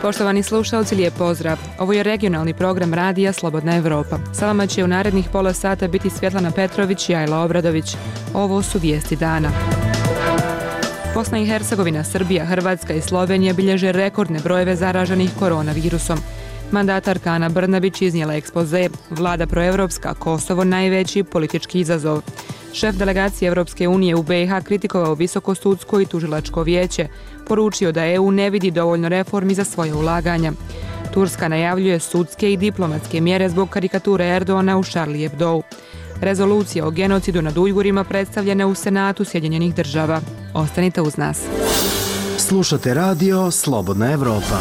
Poštovani slušalci, lijep pozdrav. Ovo je regionalni program radija Slobodna Evropa. Sa vama će u narednih pola sata biti Svjetlana Petrović i Ajla Obradović. Ovo su vijesti dana. Bosna i Hercegovina, Srbija, Hrvatska i Slovenija bilježe rekordne brojeve zaraženih koronavirusom. Mandatarka Ana Brnabić iznijela ekspoze Vlada proevropska, Kosovo najveći politički izazov. Šef delegacije Europske unije u BiH kritikovao Visoko sudsko i tužilačko vijeće, poručio da EU ne vidi dovoljno reformi za svoje ulaganja. Turska najavljuje sudske i diplomatske mjere zbog karikature Erdogana u Charlie Hebdou. Rezolucija o genocidu nad Ujgurima predstavljena u Senatu Sjedinjenih Država. Ostanite uz nas. Slušate radio Slobodna Evropa.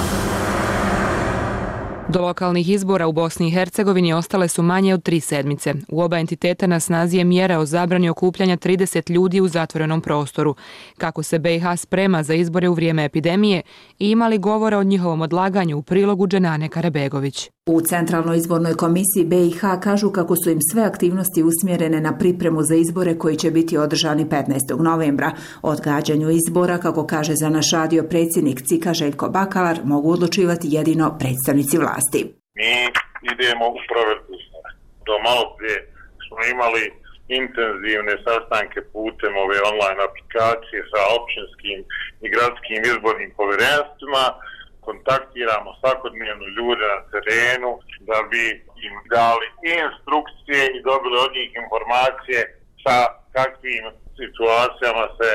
Do lokalnih izbora u Bosni i Hercegovini ostale su manje od 3 sedmice. U oba entiteta na snazi je mjera o zabrani okupljanja 30 ljudi u zatvorenom prostoru. Kako se BiH sprema za izbore u vrijeme epidemije i imali govora o njihovom odlaganju u prilogu Dženane Karabegović. U Centralnoj izbornoj komisiji BiH kažu kako su im sve aktivnosti usmjerene na pripremu za izbore koji će biti održani 15. novembra. Odgađanju izbora, kako kaže za naš radio predsjednik CIK-a Željko Bakalar, mogu odlučivati jedino predstavnici vlasti. Mi idemo u provedbu izbora. Do malo prije smo imali intenzivne sastanke putem ove online aplikacije sa općinskim i gradskim izbornim povjerenstvima. Kontaktiramo svakodnevno ljude na terenu da bi im dali instrukcije i dobili od njih informacije sa kakvim situacijama se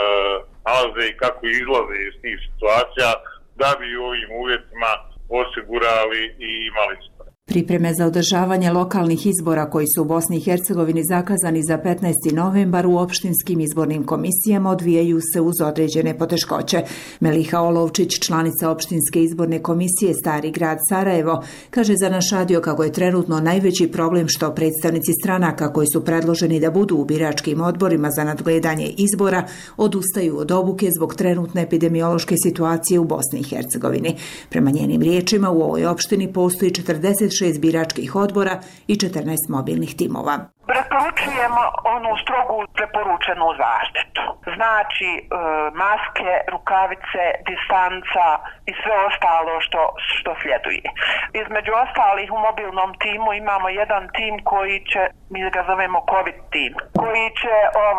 nalaze i kako izlaze iz tih situacija da bi u ovim uvjetima osigurali i imali izbore. Pripreme za održavanje lokalnih izbora koji su u Bosni i Hercegovini zakazani za 15. novembar u opštinskim izbornim komisijama odvijaju se uz određene poteškoće. Meliha Olovčić, članica opštinske izborne komisije Stari grad Sarajevo, kaže za naš radio kako je trenutno najveći problem što predstavnici stranaka koji su predloženi da budu u biračkim odborima za nadgledanje izbora odustaju od obuke zbog trenutne epidemiološke situacije u Bosni i Hercegovini. Prema njenim riječima u ovoj opštini postoji 46 biračkih odbora i 14 mobilnih timova. Preporučujemo onu strogu preporučenu zaštitu. Znači maske, rukavice, distanca i sve ostalo što sljeduje. Između ostalih u mobilnom timu imamo jedan tim koji će, mi ga zovemo COVID tim, koji će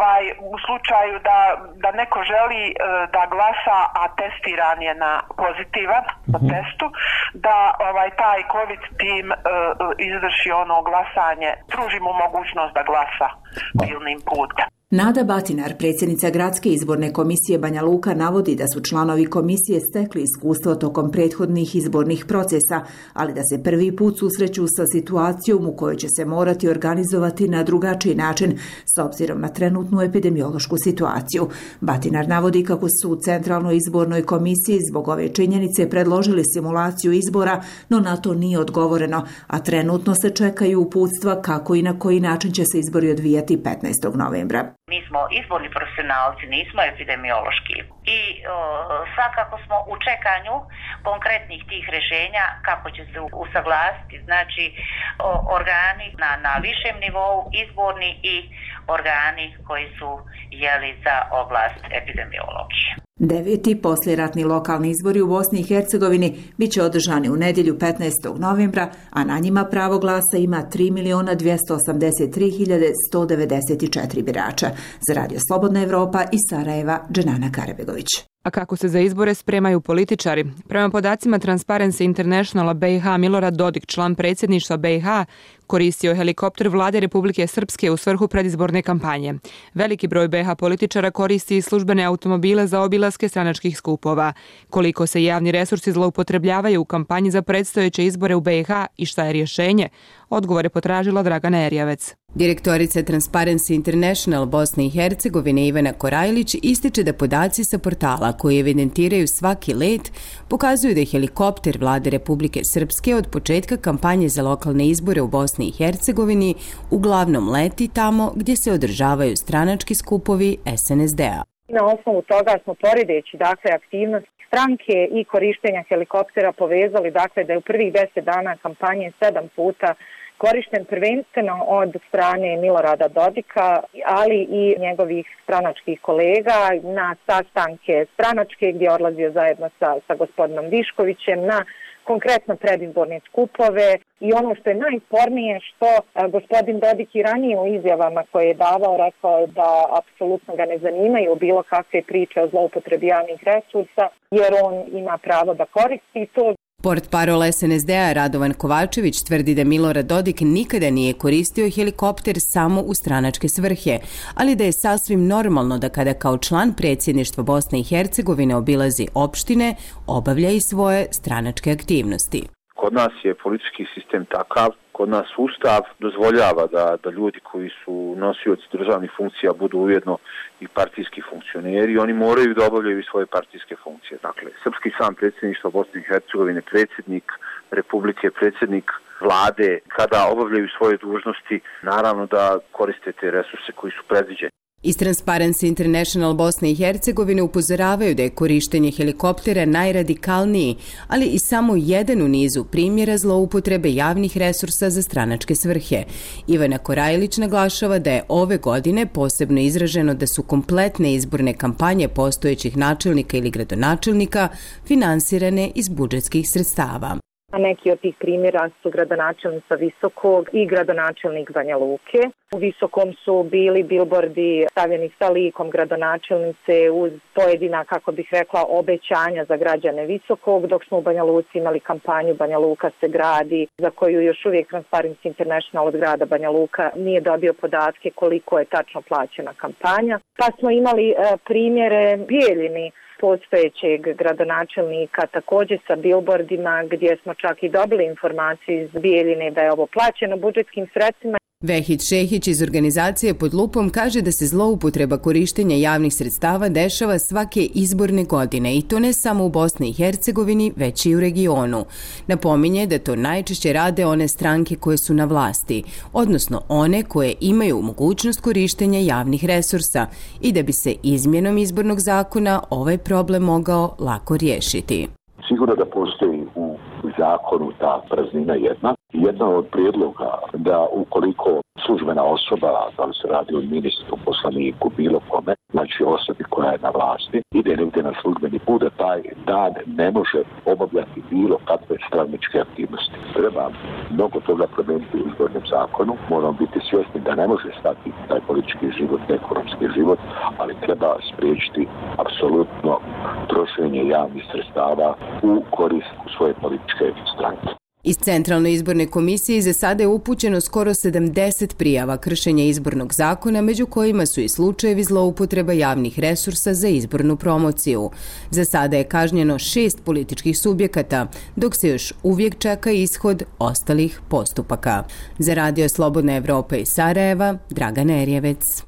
u slučaju da neko želi da glasa, a testiran je na pozitivan po testu, da taj COVID tim izvrši ono glasanje, pruži mu mogućnost da glasa pilnim putem. Nada Batinar, predsjednica Gradske izborne komisije Banja Luka, navodi da su članovi komisije stekli iskustvo tokom prethodnih izbornih procesa, ali da se prvi put susreću sa situacijom u kojoj će se morati organizovati na drugačiji način s obzirom na trenutnu epidemiološku situaciju. Batinar navodi kako su u Centralnoj izbornoj komisiji zbog ove činjenice predložili simulaciju izbora, no na to nije odgovoreno, a trenutno se čekaju uputstva kako i na koji način će se izbori odvijati 15. novembra. Mi smo izborni profesionalci, nismo epidemiološki i svakako smo u čekanju konkretnih tih rješenja kako će se usaglasiti, znači organi na višem nivou, izborni i organi koji su za oblast epidemiologije. 9. poslijeratni lokalni izbori u Bosni i Hercegovini bit će održani u nedjelju 15. novembra, a na njima pravo glasa ima 3.283.194 birača. Za Radio Slobodna Evropa iz Sarajeva, Dženana Karabegović. A kako se za izbore spremaju političari? Prema podacima Transparency Internationala BiH, Milorad Dodik, član predsjedništva BiH, koristio je helikopter vlade Republike Srpske u svrhu predizborne kampanje. Veliki broj BiH političara koristi i službene automobile za obilaske stranačkih skupova. Koliko se javni resursi zloupotrebljavaju u kampanji za predstojeće izbore u BiH i šta je rješenje? Odgovore potražila Dragana Erjavec. Direktorica Transparency International Bosne i Hercegovine Ivana Korajlić ističe da podaci sa portala koji evidentiraju svaki let pokazuju da je helikopter vlade Republike Srpske od početka kampanje za lokalne izbore u Bosni i Hercegovini uglavnom leti tamo gdje se održavaju stranački skupovi SNSD-a. Na osnovu toga smo poredeći aktivnost stranke i korištenja helikoptera povezali da je u prvih 10 dana kampanje 7 puta korišten prvenstveno od strane Milorada Dodika, ali i njegovih stranačkih kolega na sastanke stranačke gdje je odlazio zajedno sa gospodinom Viškovićem, na konkretno predizborne skupove i ono što je najspornije što gospodin Dodik i ranije u izjavama koje je davao rekao da apsolutno ga ne zanimaju bilo kakve priče o zloupotrebi javnih resursa jer on ima pravo da koristi to. Portparol SNSD-a Radovan Kovačević tvrdi da Milorad Dodik nikada nije koristio helikopter samo u stranačke svrhe, ali da je sasvim normalno da kada kao član predsjedništva Bosne i Hercegovine obilazi opštine, obavlja i svoje stranačke aktivnosti. Kod nas je politički sistem takav, kod nas ustav dozvoljava da ljudi koji su nosioci državnih funkcija budu ujedno i partijski funkcioneri i oni moraju da obavljaju svoje partijske funkcije. Dakle, srpski sam predsjedništvo Bosne i Hercegovine, predsjednik Republike, predsjednik vlade, kada obavljaju svoje dužnosti, naravno da koriste te resurse koji su predviđeni. Iz Transparency International Bosne i Hercegovine upozoravaju da je korištenje helikoptera najradikalniji, ali i samo jedan u nizu primjera zloupotrebe javnih resursa za stranačke svrhe. Ivana Korajlić naglašava da je ove godine posebno izraženo da su kompletne izborne kampanje postojećih načelnika ili gradonačelnika finansirane iz budžetskih sredstava. Neki od tih primjera su gradonačelnica Visokog i gradonačelnik Banja Luke. U Visokom su bili bilbordi stavljeni sa likom gradonačelnice uz pojedina, kako bih rekla, obećanja za građane Visokog, dok smo u Banja Luci imali kampanju Banja Luka se gradi, za koju još uvijek Transparency International od grada Banja Luka nije dobio podatke koliko je tačno plaćena kampanja. Pa smo imali primjere Bijeljini, postojećeg gradonačelnika također sa bilbordima gdje smo čak i dobili informaciju iz Bijeljine da je ovo plaćeno budžetskim sredstvima. Vehid Šehić iz organizacije Pod lupom kaže da se zloupotreba korištenja javnih sredstava dešava svake izborne godine i to ne samo u Bosni i Hercegovini, već i u regionu. Napominje da to najčešće rade one stranke koje su na vlasti, odnosno one koje imaju mogućnost korištenja javnih resursa i da bi se izmjenom izbornog zakona ovaj problem mogao lako riješiti. Sigurno da postoji u zakonu ta praznina jedna. Jedna od prijedloga da ukoliko službena osoba, da li se radi o ministru, poslaniku, bilo kome, znači osobi koja je na vlasti, ide negdje na službeni put, da taj dan ne može obavljati bilo kakve stranačke aktivnosti. Treba mnogo toga promijeniti u izbornom zakonu, moramo biti svjesni da ne može stati taj politički život, ekonomski život, ali treba spriječiti apsolutno trošenje javnih sredstava u korist svoje političke stranke. Iz Centralne izborne komisije za sada je upućeno skoro 70 prijava kršenja izbornog zakona, među kojima su i slučajevi zloupotreba javnih resursa za izbornu promociju. Za sada je kažnjeno 6 političkih subjekata, dok se još uvijek čeka ishod ostalih postupaka. Za Radio Slobodna Evropa iz Sarajeva, Dragana Erjevec.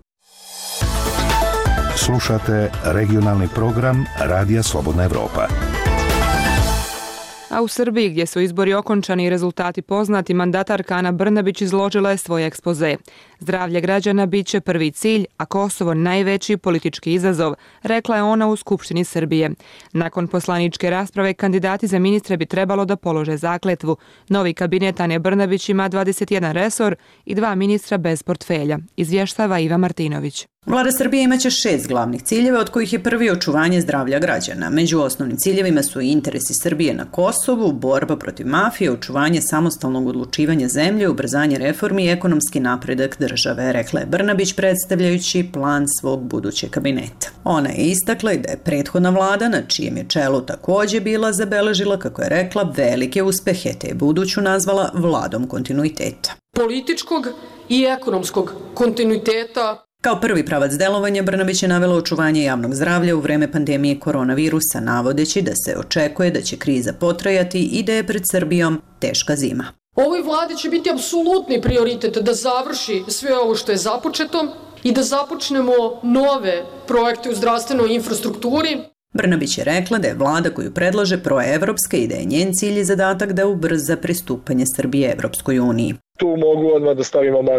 Slušate regionalni program Radija Slobodna Evropa. A u Srbiji, gdje su izbori okončani i rezultati poznati, mandatarka Ana Brnabić izložila je svoj ekspoze. Zdravlje građana bit će prvi cilj, a Kosovo najveći politički izazov, rekla je ona u Skupštini Srbije. Nakon poslaničke rasprave, kandidati za ministre bi trebalo da polože zakletvu. Novi kabinet Ane Brnabić ima 21 resor i 2 ministra bez portfelja, izvještava Iva Martinović. Vlada Srbije imaće 6 glavnih ciljeva, od kojih je prvi očuvanje zdravlja građana. Među osnovnim ciljevima su i interesi Srbije na Kosovu, borba protiv mafije, očuvanje samostalnog odlučivanja zemlje, ubrzanje reformi i ekonomski napredak države, rekla je Brnabić predstavljajući plan svog budućeg kabineta. Ona je istakla i da je prethodna vlada, na čijem je čelu također bila, zabeležila, kako je rekla, velike uspehe, te je buduću nazvala vladom kontinuiteta. Političkog i ekonomskog kontinuiteta. Kao prvi pravac delovanja Brnabić je navela očuvanje javnog zdravlja u vreme pandemije koronavirusa, navodeći da se očekuje da će kriza potrajati i da je pred Srbijom teška zima. Ovoj vladi će biti apsolutni prioritet da završi sve ovo što je započeto i da započnemo nove projekte u zdravstvenoj infrastrukturi. Brnabić je rekla da je vlada koju predlaže proevropska i da je njen cilj i zadatak da ubrza pristupanje Srbije Evropskoj uniji. Tu mogu odmah da stavim amandman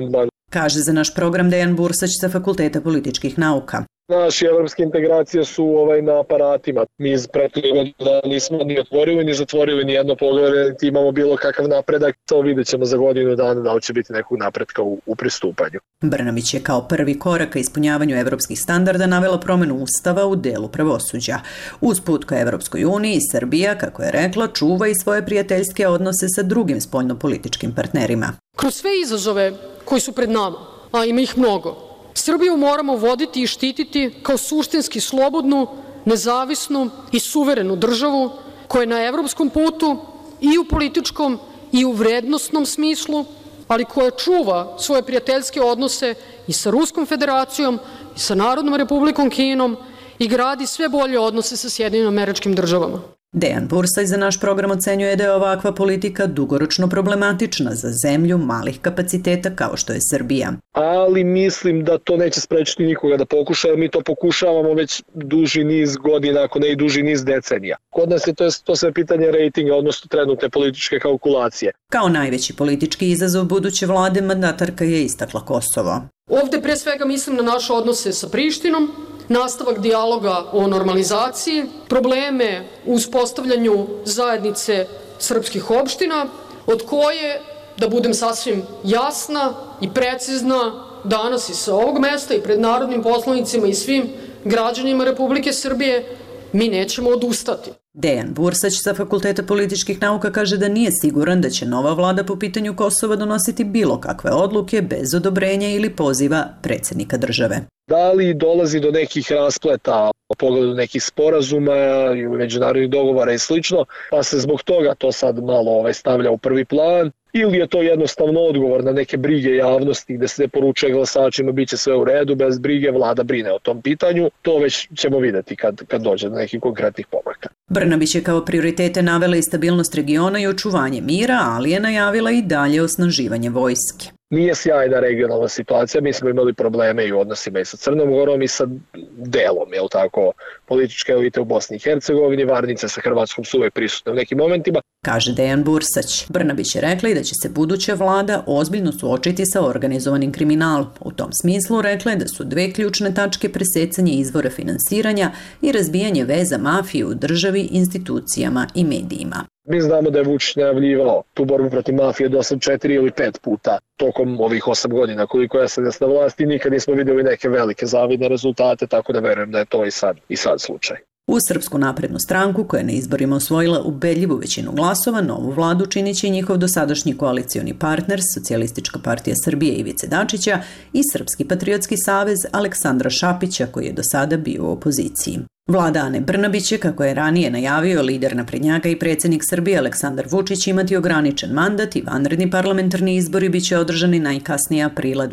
kaže za naš program Dejan Bursać sa Fakulteta političkih nauka. Naše evropske integracije su na aparatima. Mi iz prethodnih godina nismo ni otvorili ni zatvorili ni jedno poglavlje, niti imamo bilo kakav napredak. To vidjet ćemo za godinu dana da li će biti nekog napretka u pristupanju. Brnabić je kao prvi korak ka ispunjavanju evropskih standarda navela promenu ustava u delu pravosuđa. Uz put ka Evropskoj uniji, Srbija, kako je rekla, čuva i svoje prijateljske odnose sa drugim spoljnopolitičkim partnerima. Kroz sve izazove koji su pred nama, a ima ih mnogo, Srbiju moramo voditi i štititi kao suštinski slobodnu, nezavisnu i suverenu državu koja je na evropskom putu i u političkom i u vrednosnom smislu, ali koja čuva svoje prijateljske odnose i sa Ruskom federacijom i sa Narodnom republikom Kinom i gradi sve bolje odnose sa Sjedinjenim Američkim Državama. Dejan Bursać za naš program ocenjuje da je ovakva politika dugoročno problematična za zemlju malih kapaciteta kao što je Srbija. Ali mislim da to neće sprečiti nikoga da pokuša, jer mi to pokušavamo već duži niz godina, ako ne i duži niz decenija. Kod nas je to sve pitanje rejtinga, odnosno trenutne političke kalkulacije. Kao najveći politički izazov buduće vlade mandatarka je istakla Kosovo. Ovde pre svega mislim na naše odnose sa Prištinom, nastavak dijaloga o normalizaciji, probleme u uspostavljanju zajednice srpskih opština, od koje, da budem sasvim jasna i precizna, danas i sa ovog mesta i pred narodnim poslanicima i svim građanima Republike Srbije, mi nećemo odustati. Dejan Bursać sa Fakulteta političkih nauka kaže da nije siguran da će nova vlada po pitanju Kosova donositi bilo kakve odluke bez odobrenja ili poziva predsjednika države. Da li dolazi do nekih raspleta u pogledu nekih sporazuma ili međunarodnih dogovora i slično, pa se zbog toga to sad malo stavlja u prvi plan, ili je to jednostavno odgovor na neke brige javnosti gde se poručuje glasačima bit će sve u redu, bez brige, vlada brine o tom pitanju, to već ćemo videti kad dođe do nekih konkretnih pomaka. Brnabić je kao prioritete navela i stabilnost regiona i očuvanje mira, ali je najavila i dalje osnaživanje vojske. Nije sjajna regionalna situacija, mi smo imali probleme i u odnosima i sa Crnom Gorom i sa delom, političke elite u Bosni i Hercegovini, varnice sa Hrvatskom su uvek prisutne u nekim momentima. Kaže Dejan Bursać. Brnabić je rekla i da će se buduća vlada ozbiljno suočiti sa organizovanim kriminalom. U tom smislu rekla je da su dve ključne tačke presecanje izvora finansiranja i razbijanje veza mafije u državi, institucijama i medijima. Mi znamo da je Vučić najavljivao tu borbu protiv mafije do 4 ili 5 puta tokom ovih 8 godina koliko je SNS na vlasti, nikad nismo vidjeli neke velike zavidne rezultate, tako da verujem da je to i sad slučaj. U Srpsku naprednu stranku, koja je na izborima osvojila ubedljivu većinu glasova, novu vladu činit će njihov dosadašnji koalicioni partner, Socijalistička partija Srbije Ivice Dačića i Srpski patriotski savez Aleksandra Šapića, koji je do sada bio u opoziciji. Vlada Ane Brnabić će, kako je ranije najavio lider naprednjaka i predsjednik Srbije Aleksandar Vučić, imati ograničen mandat i vanredni parlamentarni izbori bit će održani najkasnije aprila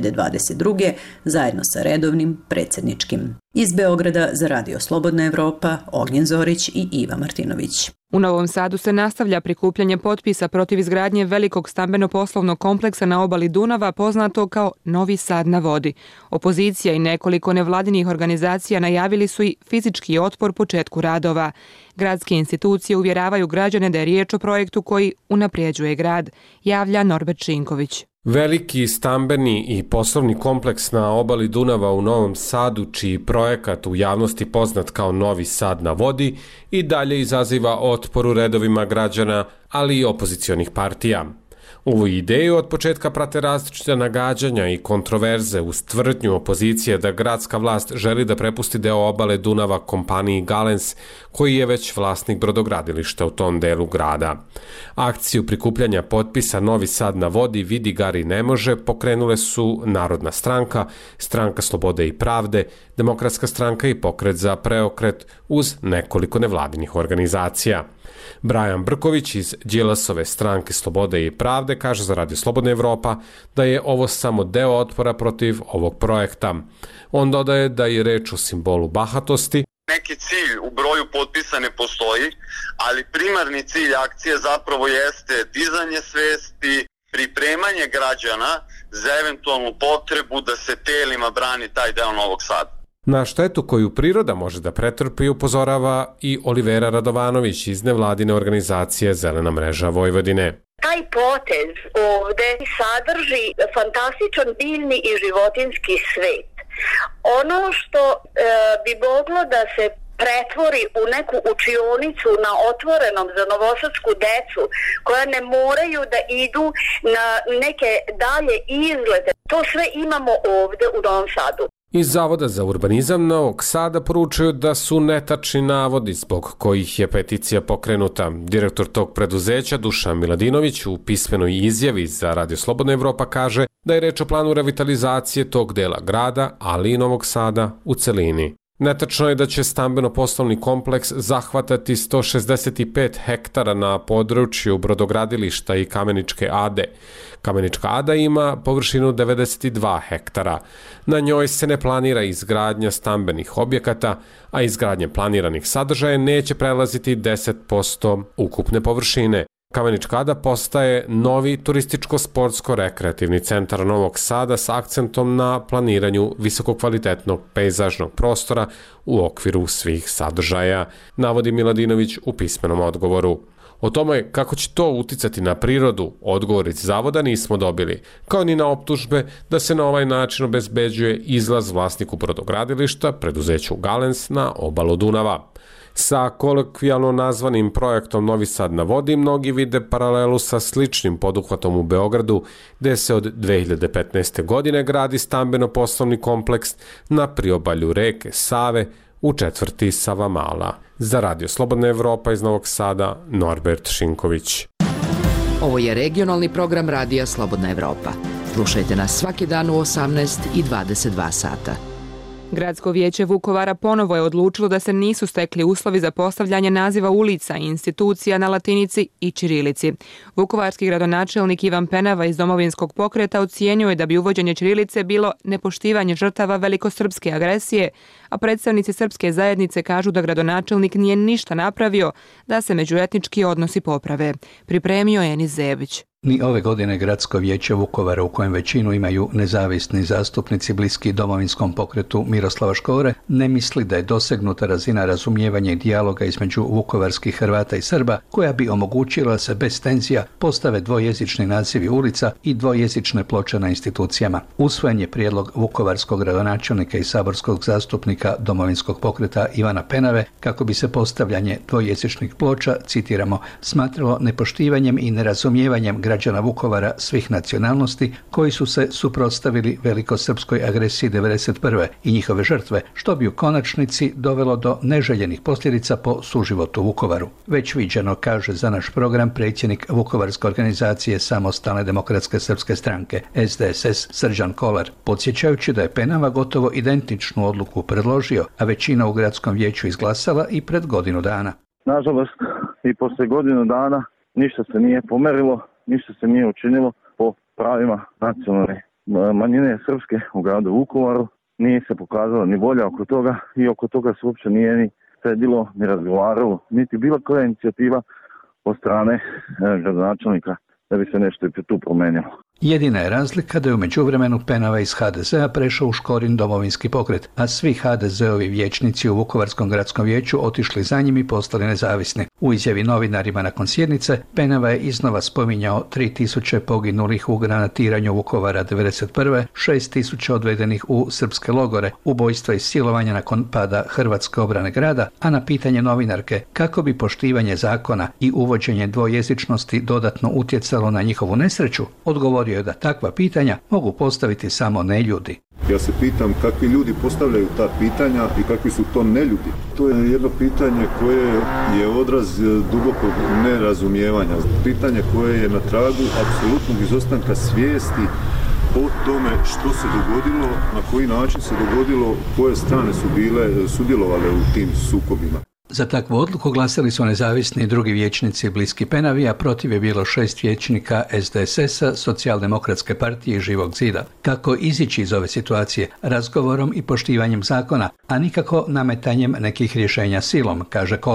2022. zajedno sa redovnim predsjedničkim. Iz Beograda za Radio Slobodna Evropa, Ognjen Zorić i Iva Martinović. U Novom Sadu se nastavlja prikupljanje potpisa protiv izgradnje velikog stambeno-poslovnog kompleksa na obali Dunava, poznato kao Novi Sad na vodi. Opozicija i nekoliko nevladinih organizacija najavili su i fizički otpor početku radova. Gradske institucije uvjeravaju građane da je riječ o projektu koji unaprijeđuje grad, javlja Norbert Šinković. Veliki stambeni i poslovni kompleks na obali Dunava u Novom Sadu, čiji projekat u javnosti poznat kao Novi Sad na vodi, i dalje izaziva otpor u redovima građana, ali i opozicionih partija. Ovu ideju od početka prate različite nagađanja i kontroverze uz tvrdnju opozicije da gradska vlast želi da prepusti deo obale Dunava kompaniji Galens, koji je već vlasnik brodogradilišta u tom delu grada. Akciju prikupljanja potpisa Novi Sad na vodi vidi Gari ne može pokrenule su Narodna stranka, Stranka slobode i pravde, Demokratska stranka i Pokret za preokret uz nekoliko nevladinih organizacija. Brajan Brković iz Đilasove Stranke slobode i pravde kaže za Radio Slobodna Evropa da je ovo samo deo otpora protiv ovog projekta. On dodaje da je reč o simbolu bahatosti. Neki cilj u broju potpisa ne postoji, ali primarni cilj akcije zapravo jeste dizanje svesti, pripremanje građana za eventualnu potrebu da se telima brani taj deo Novog Sada. Na štetu koju priroda može da pretrpi upozorava i Olivera Radovanović iz nevladine organizacije Zelena mreža Vojvodine. Taj potez ovde sadrži fantastičan biljni i životinjski svet. Ono što bi moglo da se pretvori u neku učionicu na otvorenom za novosadsku decu koja ne moraju da idu na neke dalje izlete. To sve imamo ovde u Novom Sadu. Iz Zavoda za urbanizam Novog Sada poručuju da su netačni navodi zbog kojih je peticija pokrenuta. Direktor tog preduzeća Dušan Miladinović u pismenoj izjavi za Radio Slobodna Evropa kaže da je reč o planu revitalizacije tog dela grada, ali i Novog Sada u celini. Netačno je da će stambeno-poslovni kompleks zahvatati 165 hektara na području brodogradilišta i Kameničke Ade. Kamenička Ada ima površinu 92 hektara. Na njoj se ne planira izgradnja stambenih objekata, a izgradnje planiranih sadržaja neće prelaziti 10% ukupne površine. Kamenička Ada postaje novi turističko-sportsko-rekreativni centar Novog Sada s akcentom na planiranju visokokvalitetnog pejzažnog prostora u okviru svih sadržaja, navodi Miladinović u pismenom odgovoru. O tome kako će to uticati na prirodu, odgovor iz Zavoda nismo dobili, kao ni na optužbe da se na ovaj način obezbeđuje izlaz vlasniku brodogradilišta, preduzeću Galens, na obalu Dunava. Sa kolokvijalno nazvanim projektom Novi Sad na vodi mnogi vide paralelu sa sličnim poduhvatom u Beogradu, gde se od 2015. godine gradi stambeno-poslovni kompleks na priobalju reke Save u četvrti Savamala. Za Radio Slobodna Evropa iz Novog Sada, Norbert Šinković. Ovo je regionalni program Radija Slobodna Evropa. Slušajte nas svaki dan u 18 i 22 sata. Gradsko vijeće Vukovara ponovo je odlučilo da se nisu stekli uslovi za postavljanje naziva ulica i institucija na latinici i ćirilici. Vukovarski gradonačelnik Ivan Penava iz Domovinskog pokreta ocijenio je da bi uvođenje ćirilice bilo nepoštivanje žrtava velikosrpske agresije, a predstavnici srpske zajednice kažu da gradonačelnik nije ništa napravio da se međuetnički odnosi poprave. Pripremio je Enis Zebić. Ni ove godine Gradsko vijeće Vukovara, u kojem većinu imaju nezavisni zastupnici bliski Domovinskom pokretu Miroslava Škore, ne misli da je dosegnuta razina razumijevanja i dijaloga između vukovarskih Hrvata i Srba, koja bi omogućila se bez tenzija postave dvojezični nazivi ulica i dvojezične ploče na institucijama. Usvojen je prijedlog vukovarskog gradonačelnika i saborskog zastupnika Domovinskog pokreta Ivana Penave kako bi se postavljanje dvojezičnih ploča, citiramo, smatralo nepoštivanjem i nerazumijevanjem građana Vukovara svih nacionalnosti koji su se suprotstavili velikosrpskoj agresiji 1991. i njihove žrtve, što bi u konačnici dovelo do neželjenih posljedica po suživotu u Vukovaru. Već viđeno, kaže za naš program predsjednik Vukovarske organizacije Samostalne demokratske srpske stranke SDSS Srđan Kolar, podsjećajući da je Penava gotovo identičnu odluku predložio, a većina u gradskom vijeću izglasala i pred godinu dana. Nažalost, i poslije godinu dana ništa se nije pomerilo, ništa se nije učinilo po pravima nacionalne manjine srpske u gradu Vukovaru. Nije se pokazala ni volja oko toga i oko toga se uopće nije ni sedilo, ni razgovaralo, niti bila koja inicijativa od strane gradonačelnika da bi se nešto i tu promenilo. Jedina je razlika da je u međuvremenu Penava iz HDZ-a prešao u Škorin Domovinski pokret, a svi HDZ-ovi vijećnici u Vukovarskom gradskom vijeću otišli za njim i postali nezavisni. U izjavi novinarima nakon sjednice, Penava je iznova spominjao 3000 poginulih u granatiranju Vukovara 1991., 6000 odvedenih u srpske logore, ubojstva i silovanja nakon pada Hrvatske obrane grada, a na pitanje novinarke kako bi poštivanje zakona i uvođenje dvojezičnosti dodatno utjecalo na njihovu nesreću, odgovorio je da takva pitanja mogu postaviti samo neljudi. Ja se pitam kakvi ljudi postavljaju ta pitanja i kakvi su to neljudi. To je jedno pitanje koje je odraz dubokog nerazumijevanja. Pitanje koje je na tragu apsolutnog izostanka svijesti o tome što se dogodilo, na koji način se dogodilo, koje strane su bile sudjelovale u tim sukobima. Za takvu odluku glasali su nezavisni i drugi vijećnici bliski Penavi, a protiv je bilo 6 vijećnika SDSS-a, Socijaldemokratske partije i Živog zida. Kako izići iz ove situacije? Razgovorom i poštivanjem zakona, a nikako nametanjem nekih rješenja silom, kaže Kolar.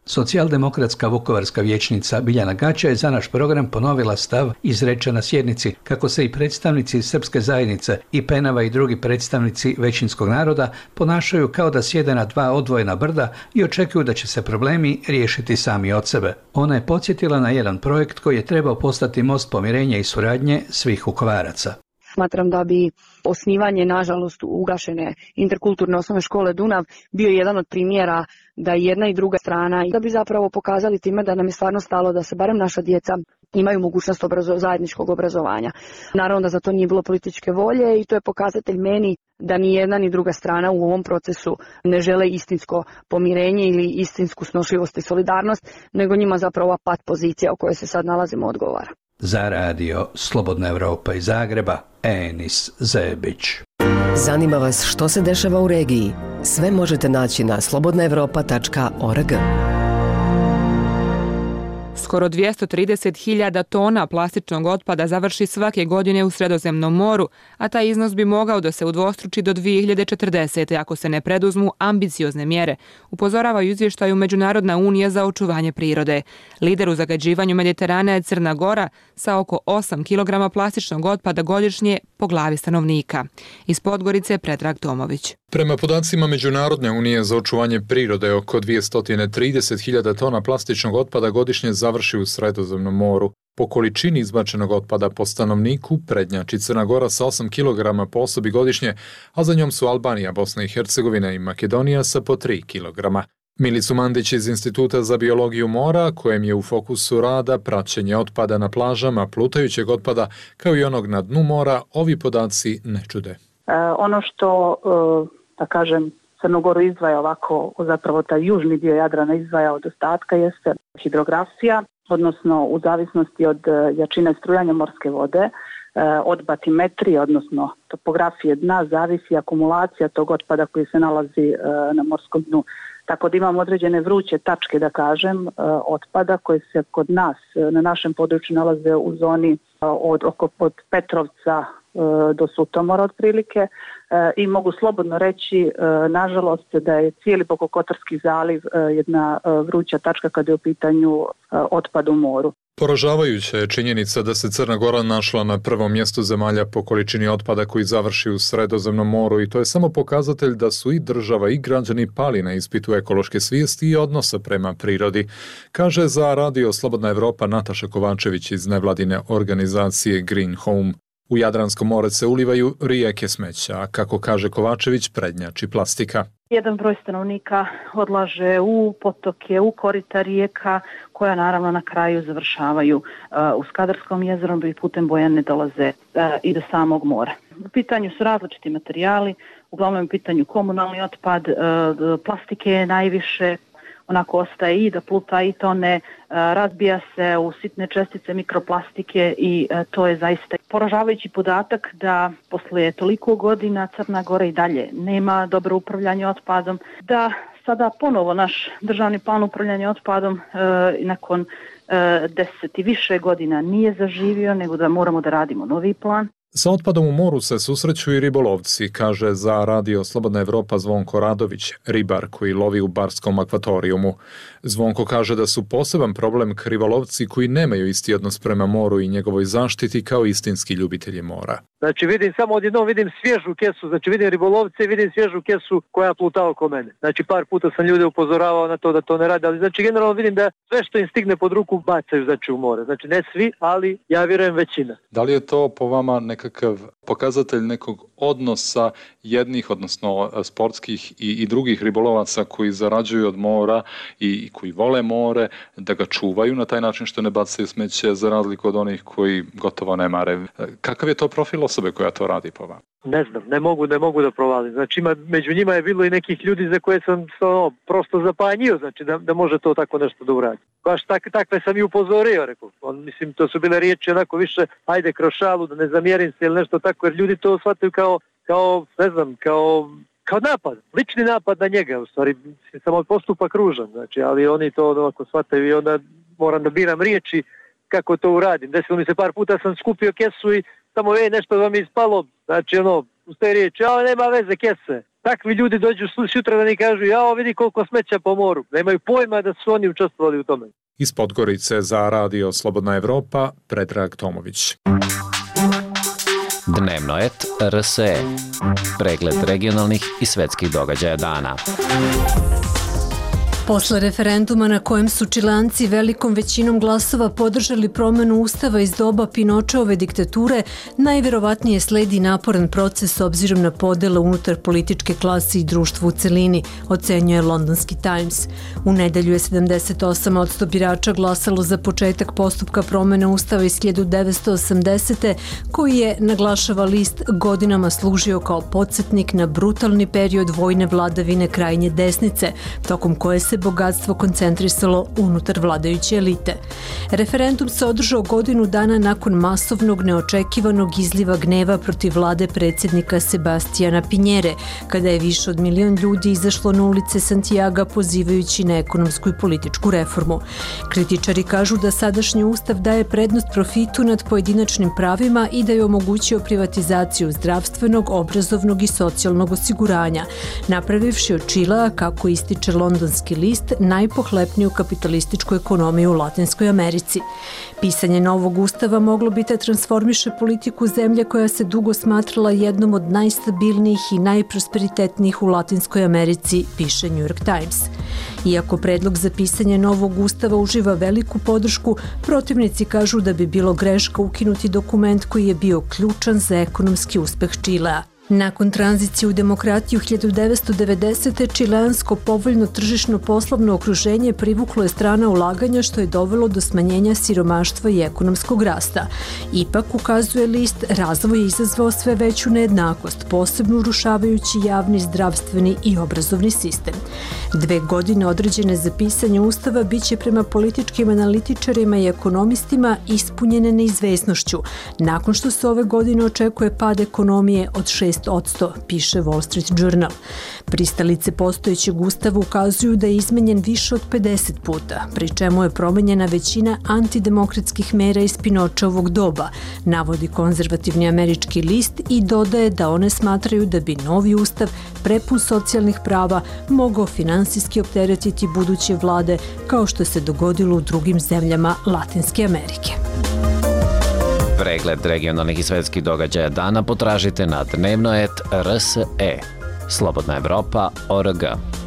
Socijaldemokratska vukovarska vijećnica Biljana Gaća je za naš program ponovila stav izrečen na sjednici kako se i predstavnici srpske zajednice i Penava i drugi predstavnici većinskog naroda ponašaju kao da sjede na dva odvojena brda i očekuju da će se problemi riješiti sami od sebe. Ona je podsjetila na jedan projekt koji je trebao postati most pomirenja i suradnje svih Vukovaraca. Smatram da bi osnivanje, nažalost, ugašene interkulturne osnovne škole Dunav bio jedan od primjera da jedna i druga strana, i da bi zapravo pokazali time da nam je stvarno stalo da se barem naša djeca imaju mogućnost zajedničkog obrazovanja. Naravno da za to nije bilo političke volje i to je pokazatelj meni da ni jedna ni druga strana u ovom procesu ne žele istinsko pomirenje ili istinsku snošljivost i solidarnost, nego njima zapravo ova pat pozicija u kojoj se sad nalazimo odgovara. Za radio Slobodna Evropa iz Zagreba, Enis Zebić. Zanima vas što se dešava u regiji? Sve možete naći na slobodnaevropa.org. Skoro 230.000 tona plastičnog otpada završi svake godine u Sredozemnom moru, a taj iznos bi mogao da se udvostruči do 2040. ako se ne preduzmu ambiciozne mjere, upozorava u izvještaju Međunarodna unija za očuvanje prirode. Lider u zagađivanju Mediterana je Crna Gora sa oko 8 kg plastičnog otpada godišnje po glavi stanovnika. Iz Podgorice Predrag Tomović. Prema podacima Međunarodne unije za očuvanje prirode, oko 230.000 tona plastičnog otpada godišnje završi u Sredozemnom moru. Po količini izbačenog otpada po stanovniku prednjači Crna Gora sa 8 kg po osobi godišnje, a za njom su Albanija, Bosna i Hercegovina i Makedonija sa po 3 kg. Milicu Mandić iz Instituta za biologiju mora, kojem je u fokusu rada praćenje otpada na plažama, plutajućeg otpada, kao i onog na dnu mora, ovi podaci ne čude. Ono što, da kažem, Crnogoru izdvaja ovako, zapravo taj južni dio Jadrana izdvaja od ostatka jeste hidrografija, odnosno u zavisnosti od jačine strujanja morske vode, od batimetrije, odnosno topografije dna, zavisi akumulacija tog otpada koji se nalazi na morskom dnu. Tako da imamo određene vruće tačke, da kažem, otpada koje se kod nas, na našem području nalaze u zoni od Petrovca do Sutomora otprilike i mogu slobodno reći, nažalost, da je cijeli Bokokotorski zaliv jedna vruća tačka kada je u pitanju otpad u moru. Poražavajuća je činjenica da se Crna Gora našla na prvom mjestu zemalja po količini otpada koji završi u Sredozemnom moru i to je samo pokazatelj da su i država i građani pali na ispitu ekološke svijesti i odnosa prema prirodi, kaže za radio Slobodna Evropa Nataša Kovačević iz nevladine organizacije Green Home. U Jadransko more se ulivaju rijeke smeća, a kako kaže Kovačević, prednjači plastika. Jedan broj stanovnika odlaže u potoke, u korita rijeka, koja naravno na kraju završavaju u Skadarskom jezeru i putem Bojane dolaze i do samog mora. U pitanju su različiti materijali, uglavnom u pitanju komunalni otpad, plastike je najviše, onako ostaje i da pluta i tone, razbija se u sitne čestice mikroplastike i to je zaista poražavajući podatak da posle toliko godina Crna Gora i dalje nema dobro upravljanje otpadom, da sada ponovo naš državni plan upravljanja otpadom nakon 10 i više godina nije zaživio, nego da moramo da radimo novi plan. Sa otpadom u moru se susreću i ribolovci, kaže za radio Slobodna Evropa Zvonko Radović, ribar koji lovi u barskom akvatorijumu. Zvonko kaže da su poseban problem krivolovci koji nemaju isti odnos prema moru i njegovoj zaštiti kao istinski ljubitelji mora. Znači vidim samo odjednom vidim svježu kesu, znači vidim ribolovce i vidim svježu kesu koja pluta oko mene. Znači par puta sam ljude upozoravao na to da to ne rade, ali znači generalno vidim da sve što im stigne pod ruku bacaju znači u more. Znači ne svi, ali ja vjerujem većina. Da li je to po vama nekakav pokazatelj nekog odnosa jednih, odnosno sportskih i drugih ribolovaca koji zarađuju od mora i koji vole more, da ga čuvaju na taj način što ne bacaju smeće za razliku od onih koji gotovo ne mare? Kakav je to profil osobe koja to radi po vama? Ne znam, ne mogu da provalim. Znači među njima je bilo i nekih ljudi za koje sam prosto zapanjio, znači da može to tako nešto da uradi. Baš takve sam i upozorio, rekao. Mislim, to su bile riječi onako više, ajde kroz šalu, da ne zamjerim se ili nešto tako, jer ljudi to shvataju kao ne znam, kao napad, lični napad na njega, u stvari samo postupak ružan, znači, ali oni to ovako shvataju i onda moram da biram riječi kako to uradim. Desilo mi se par puta sam skupio kesu i samo nešto vam je ispalo, znači uz te riječi, nema veze kese. takvi ljudi dođu sutra da ni kažu jao vidi koliko smeća po moru. Nemaju pojma da su oni učestvovali u tome. Iz Podgorice za Radio Slobodna Evropa, Predrag Tomović. Dnevno et RSE. Pregled regionalnih i svetskih događaja dana. Posle referenduma na kojem su Čileanci velikom većinom glasova podržali promenu ustava iz doba Pinočeove diktature, najverovatnije sledi naporan proces obzirom na podele unutar političke klase i društva u celini, ocenjuje Londonski Times. U nedelju je 78% birača glasalo za početak postupka promene ustava iz 1980. koji je, naglašava list, godinama služio kao podsjetnik na brutalni period vojne vladavine krajnje desnice, tokom koje se bogatstvo koncentrisalo unutar vladajuće elite. Referendum se održao godinu dana nakon masovnog neočekivanog izliva gneva protiv vlade predsjednika Sebastijana Pinjere, kada je više od 1 milion ljudi izašlo na ulice Santiaga pozivajući na ekonomsku i političku reformu. Kritičari kažu da sadašnji ustav daje prednost profitu nad pojedinačnim pravima i da je omogućio privatizaciju zdravstvenog, obrazovnog i socijalnog osiguranja, napravivši od Čilea, kako ističe londonski list, najpohlepniju kapitalističku ekonomiju u Latinskoj Americi. Pisanje novog ustava moglo bi da transformiše politiku zemlje koja se dugo smatrala jednom od najstabilnijih i najprosperitetnijih u Latinskoj Americi, piše New York Times. Iako predlog za pisanje novog ustava uživa veliku podršku, protivnici kažu da bi bilo greška ukinuti dokument koji je bio ključan za ekonomski uspeh Čilea. Nakon tranzicije u demokratiju 1990. čileansko povoljno tržišno poslovno okruženje privuklo je strana ulaganja što je dovelo do smanjenja siromaštva i ekonomskog rasta. Ipak, ukazuje list, razvoj je izazvao sve veću nejednakost, posebno urušavajući javni, zdravstveni i obrazovni sistem. 2 godine određene za pisanje ustava biće prema političkim analitičarima i ekonomistima ispunjene neizvesnošću, nakon što se ove godine očekuje pad ekonomije od 6%, piše Wall Street Journal. Pristalice postojećeg ustava ukazuju da je izmenjen više od 50 puta, pri čemu je promenjena većina antidemokratskih mera iz Pinočeovog doba, navodi konzervativni američki list i dodaje da one smatraju da bi novi ustav, prepun socijalnih prava, mogao finansijski opteretiti buduće vlade, kao što se dogodilo u drugim zemljama Latinske Amerike. Pregled regionalnih i svetskih događaja dana potražite na dnevnoet.rse. Slobodna Evropa.org.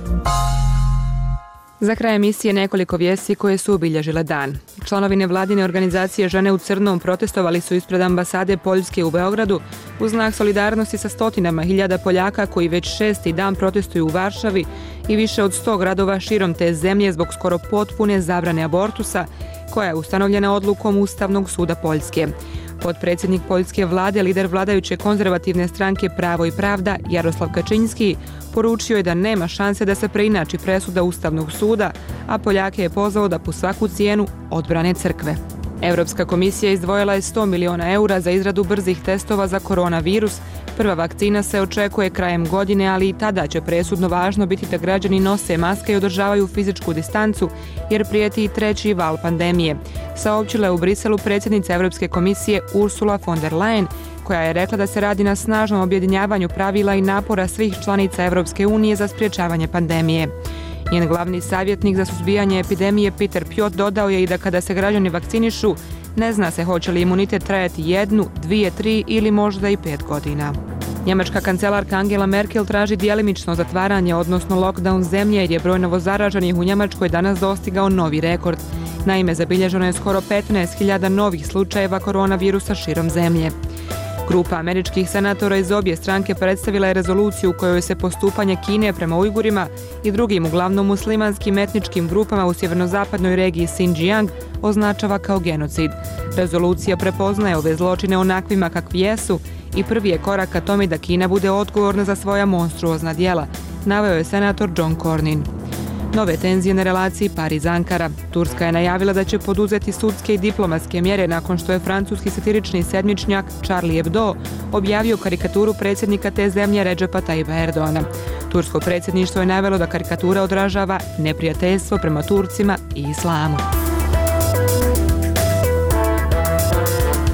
Za kraj emisije nekoliko vijesti koje su obilježile dan. Članovi nevladine organizacije Žene u crnom protestovali su ispred ambasade Poljske u Beogradu u znak solidarnosti sa stotinama hiljada Poljaka koji već 6. dan protestuju u Varšavi i više od 100 gradova širom te zemlje zbog skoro potpune zabrane abortusa koja je ustanovljena odlukom Ustavnog suda Poljske. Potpredsjednik poljske vlade, lider vladajuće konzervativne stranke Pravo i pravda, Jaroslav Kačinski, poručio je da nema šanse da se preinači presuda Ustavnog suda, a Poljake je pozvao da po svaku cijenu odbrane crkve. Europska komisija izdvojila je 100 miliona eura za izradu brzih testova za koronavirus. Prva vakcina se očekuje krajem godine, ali i tada će presudno važno biti da građani nose maske i održavaju fizičku distancu, jer prijeti i 3. val pandemije. Saopćila je u Briselu predsjednica Europske komisije Ursula von der Leyen, koja je rekla da se radi na snažnom objedinjavanju pravila i napora svih članica Europske unije za sprječavanje pandemije. Njen glavni savjetnik za suzbijanje epidemije Peter Pjot dodao je i da kada se građani vakcinišu, ne zna se hoće li imunitet trajati 1, 2, 3 ili možda i 5 godina. Njemačka kancelarka Angela Merkel traži djelimično zatvaranje, odnosno lockdown zemlje, jer je broj novozaraženih u Njemačkoj danas dostigao novi rekord. Naime, zabilježeno je skoro 15.000 novih slučajeva koronavirusa širom zemlje. Grupa američkih senatora iz obje stranke predstavila je rezoluciju u kojoj se postupanje Kine prema Ujgurima i drugim uglavnom muslimanskim etničkim grupama u sjeverno-zapadnoj regiji Xinjiang označava kao genocid. Rezolucija prepoznaje ove zločine onakvima kakvi jesu i prvi je korak ka tome da Kina bude odgovorna za svoja monstruozna djela, naveo je senator John Cornyn. Nove tenzije na relaciji Pariz-Ankara. Turska je najavila da će poduzeti sudske i diplomatske mjere nakon što je francuski satirični sedmičnjak Charlie Hebdo objavio karikaturu predsjednika te zemlje Redžepa Tayyipa Erdoana. Tursko predsjedništvo je navelo da karikatura odražava neprijateljstvo prema Turcima i islamu.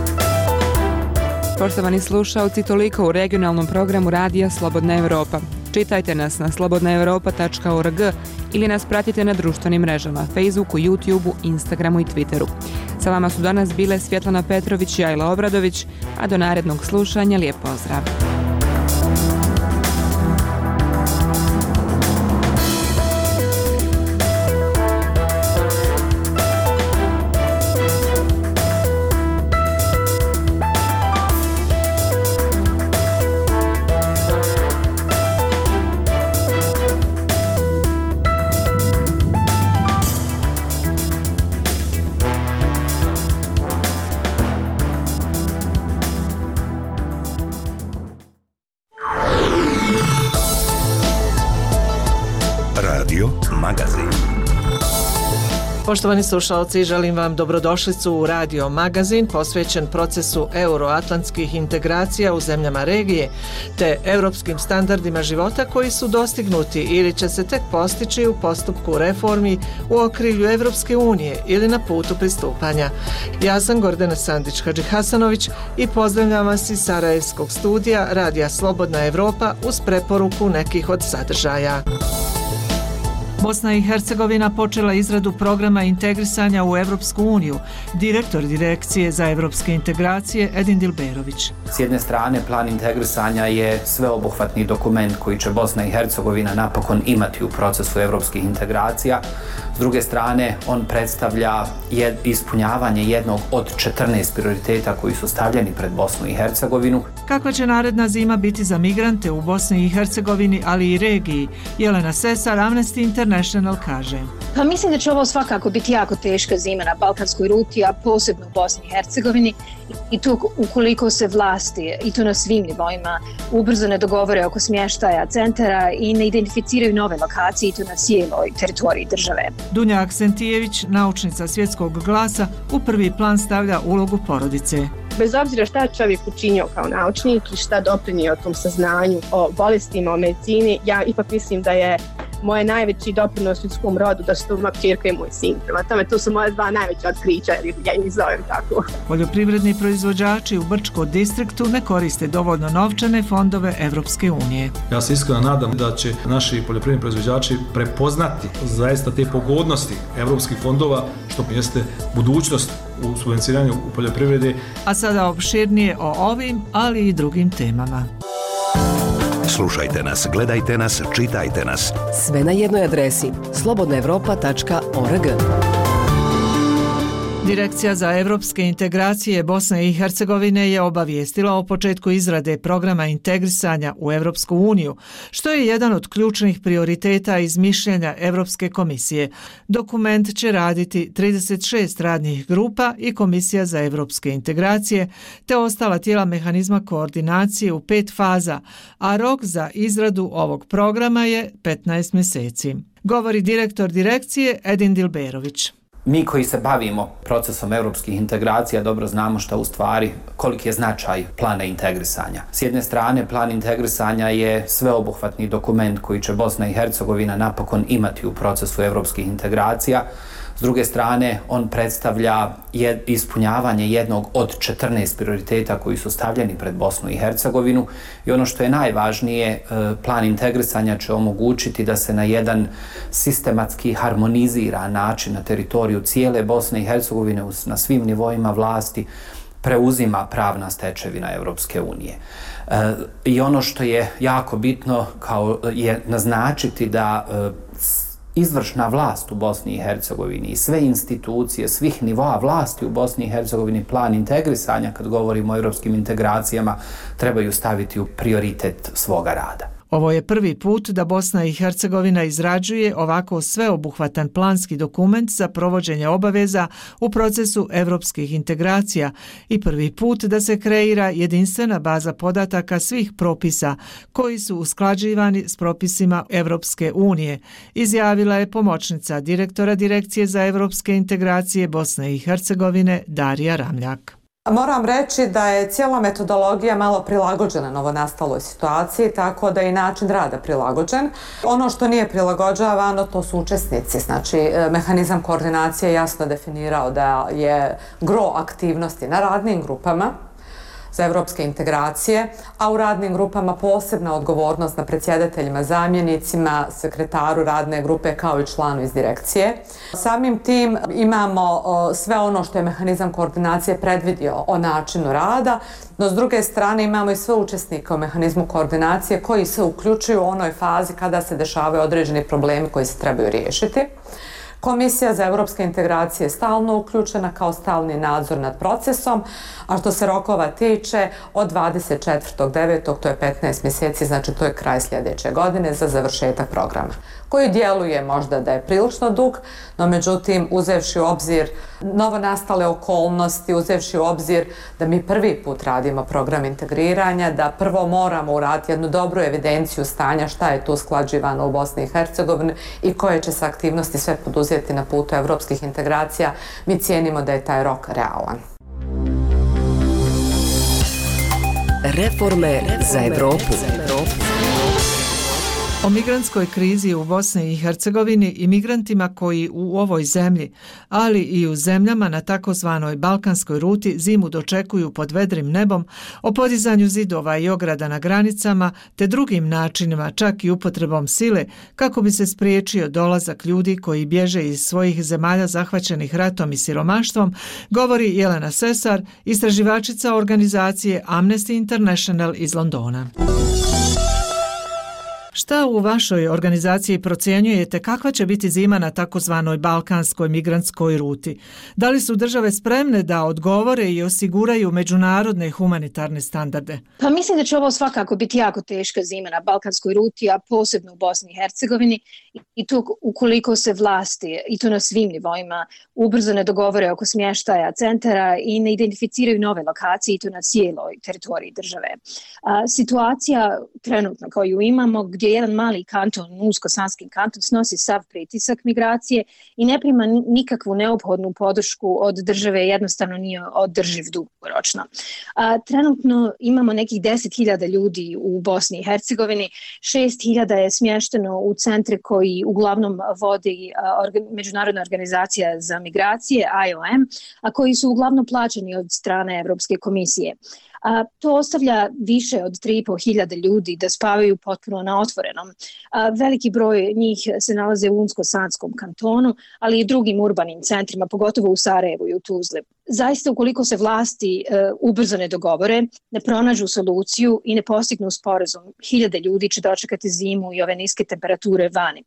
Poštovani slušaoci, toliko u regionalnom programu Radija Slobodna Evropa. Čitajte nas na slobodnaevropa.org ili nas pratite na društvenim mrežama Facebooku, YouTubeu, Instagramu i Twitteru. Sa vama su danas bile Svjetlana Petrović i Ajla Obradović, a do narednog slušanja lijep pozdrav. Poštovani slušalci, želim vam dobrodošlicu u Radio Magazin posvećen procesu euroatlantskih integracija u zemljama regije te europskim standardima života koji su dostignuti ili će se tek postići u postupku reformi u okrilju Evropske unije ili na putu pristupanja. Ja sam Gordana Sandić-Hadžihasanović i pozdravljam vas iz Sarajevskog studija Radija Slobodna Evropa uz preporuku nekih od sadržaja. Bosna i Hercegovina počela izradu programa integrisanja u Evropsku uniju. Direktor Direkcije za evropske integracije Edin Dilberović. S jedne strane, plan integrisanja je sveobuhvatni dokument koji će Bosna i Hercegovina napokon imati u procesu evropskih integracija. S druge strane, on predstavlja ispunjavanje jednog od 14 prioriteta koji su stavljeni pred Bosnu i Hercegovinu. Kakva će naredna zima biti za migrante u Bosni i Hercegovini, ali i regiji? Jelena Sesar, Amnesty International kaže. Pa mislim da će ovo svakako biti jako teška zima na balkanskoj ruti, a posebno u Bosni i Hercegovini. I to ukoliko se vlasti, i to na svim nivoima, ubrzo ne dogovore oko smještaja centara i ne identificiraju nove lokacije, i to na cijeloj teritoriji države. Dunja Aksentijević, naučnica Svjetskog glasa, u prvi plan stavlja ulogu porodice. Bez obzira šta čovjek učinio kao naučnik i šta doprinio o tom saznanju o bolestima, o medicini, ja ipak mislim da je moje najveći doprinos ljudskom rodu da su to moja kćerka i moj sin. Prema tome, to su moje dva najveća otkrića, jer ja ih zovem tako. Poljoprivredni proizvođači u Brčko distriktu ne koriste dovoljno novčane fondove Evropske unije. Ja se iskreno nadam da će naši poljoprivredni proizvođači prepoznati zaista te pogodnosti evropskih fondova, što jeste budućnost u subvenciranju u poljoprivredi. A sada opširnije o ovim, ali i drugim temama. Slušajte nas, gledajte nas, čitajte nas. Sve na jednoj adresi slobodnaevropa.org. Direkcija za evropske integracije Bosne i Hercegovine je obavijestila o početku izrade programa integrisanja u Evropsku uniju, što je jedan od ključnih prioriteta iz mišljenja Evropske komisije. Dokument će raditi 36 radnih grupa i Komisija za evropske integracije, te ostala tijela mehanizma koordinacije u 5 faza, a rok za izradu ovog programa je 15 mjeseci. Govori direktor direkcije Edin Dilberović. Mi koji se bavimo procesom evropskih integracija dobro znamo šta u stvari, koliki je značaj plana integrisanja. S jedne strane, plan integrisanja je sveobuhvatni dokument koji će Bosna i Hercegovina napokon imati u procesu evropskih integracija. S druge strane, on predstavlja ispunjavanje jednog od 14 prioriteta koji su stavljeni pred Bosnu i Hercegovinu i ono što je najvažnije, plan integrisanja će omogućiti da se na jedan sistematski harmoniziran način na teritoriju cijele Bosne i Hercegovine na svim nivoima vlasti preuzima pravna stečevina Evropske unije. I ono što je jako bitno je naznačiti da izvršna vlast u Bosni i Hercegovini i sve institucije svih nivoa vlasti u Bosni i Hercegovini plan integrisanja, kad govorimo o europskim integracijama, trebaju staviti u prioritet svoga rada. Ovo je prvi put da Bosna i Hercegovina izrađuje ovako sveobuhvatan planski dokument za provođenje obaveza u procesu evropskih integracija i prvi put da se kreira jedinstvena baza podataka svih propisa koji su usklađivani s propisima Evropske unije, izjavila je pomoćnica direktora Direkcije za evropske integracije Bosne i Hercegovine Darija Ramljak. Moram reći da je cijela metodologija malo prilagođena novonastaloj situaciji, tako da je i način rada prilagođen. Ono što nije prilagođavano, to su učesnici. Znači, mehanizam koordinacije jasno definirao da je gro aktivnosti na radnim grupama. za evropske integracije, a u radnim grupama posebna odgovornost na predsjedateljima, zamjenicima, sekretaru radne grupe kao i članu iz direkcije. Samim tim imamo sve ono što je mehanizam koordinacije predvidio o načinu rada, no s druge strane imamo i sve učesnike u mehanizmu koordinacije koji se uključuju u onoj fazi kada se dešavaju određeni problemi koji se trebaju riješiti. Komisija za evropske integracije je stalno uključena kao stalni nadzor nad procesom, a što se rokova tiče od 24.9. to je 15 mjeseci, znači to je kraj sljedeće godine za završetak programa, koji djeluje možda da je prilično dug, no međutim uzevši u obzir novonastale okolnosti, uzevši u obzir da mi prvi put radimo program integriranja, da prvo moramo uraditi jednu dobru evidenciju stanja šta je tu usklađivano u Bosni i Hercegovini i koje će se aktivnosti sve poduzeti na putu evropskih integracija, mi cijenimo da je taj rok realan. Reforme za Evropu. O migrantskoj krizi u Bosni i Hercegovini i migrantima koji u ovoj zemlji, ali i u zemljama na takozvanoj balkanskoj ruti zimu dočekuju pod vedrim nebom, o podizanju zidova i ograda na granicama te drugim načinima, čak i upotrebom sile, kako bi se spriječio dolazak ljudi koji bježe iz svojih zemalja zahvaćenih ratom i siromaštvom, govori Jelena Sesar, istraživačica organizacije Amnesty International iz Londona. Šta u vašoj organizaciji procjenjujete kakva će biti zima na takozvanoj balkanskoj migrantskoj ruti? Da li su države spremne da odgovore i osiguraju međunarodne humanitarne standarde? Pa mislim da će ovo svakako biti jako teška zima na balkanskoj ruti, a posebno u Bosni i Hercegovini, i to ukoliko se vlasti, i to na svim nivoima, ubrzo ne dogovore oko smještaja centara i ne identificiraju nove lokacije, i to na cijeloj teritoriji države. Situacija trenutno koju imamo, gdje jedan mali kanton, Unsko-Sanski kanton, snosi sav pritisak migracije i ne prima nikakvu neophodnu podršku od države, jednostavno nije održiv dugoročno. Trenutno imamo nekih 10.000 ljudi u Bosni i Hercegovini, 6.000 je smješteno u centre koji uglavnom vodi Međunarodna organizacija za migracije, IOM, a koji su uglavnom plaćeni od strane Evropske komisije. To ostavlja više od 3.500 ljudi da spavaju potpuno na otvorenom. Veliki broj njih se nalaze u Unsko-Sanskom kantonu, ali i drugim urbanim centrima, pogotovo u Sarajevu i u Tuzli. Zaista, ukoliko se vlasti ubrzo ne dogovore, ne pronađu soluciju i ne postignu sporazum, 1000 ljudi će dočekati zimu i ove niske temperature vani.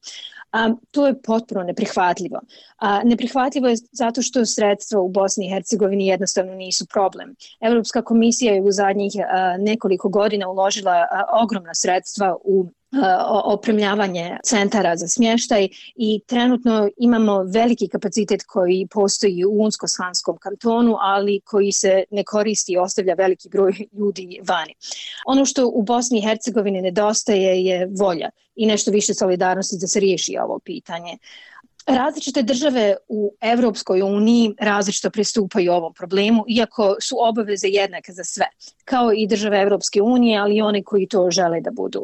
To je potpuno neprihvatljivo. Neprihvatljivo je zato što sredstva u Bosni i Hercegovini jednostavno nisu problem. Evropska komisija je u zadnjih nekoliko godina uložila ogromna sredstva u opremljavanje centara za smještaj i trenutno imamo veliki kapacitet koji postoji u Unsko-Sanskom kantonu, ali koji se ne koristi i ostavlja veliki broj ljudi vani. Ono što u Bosni i Hercegovini nedostaje je volja i nešto više solidarnosti da se riješi ovo pitanje. Različite države u Evropskoj uniji različito pristupaju ovom problemu, iako su obaveze jednake za sve, kao i države Evropske unije, ali i one koji to žele da budu.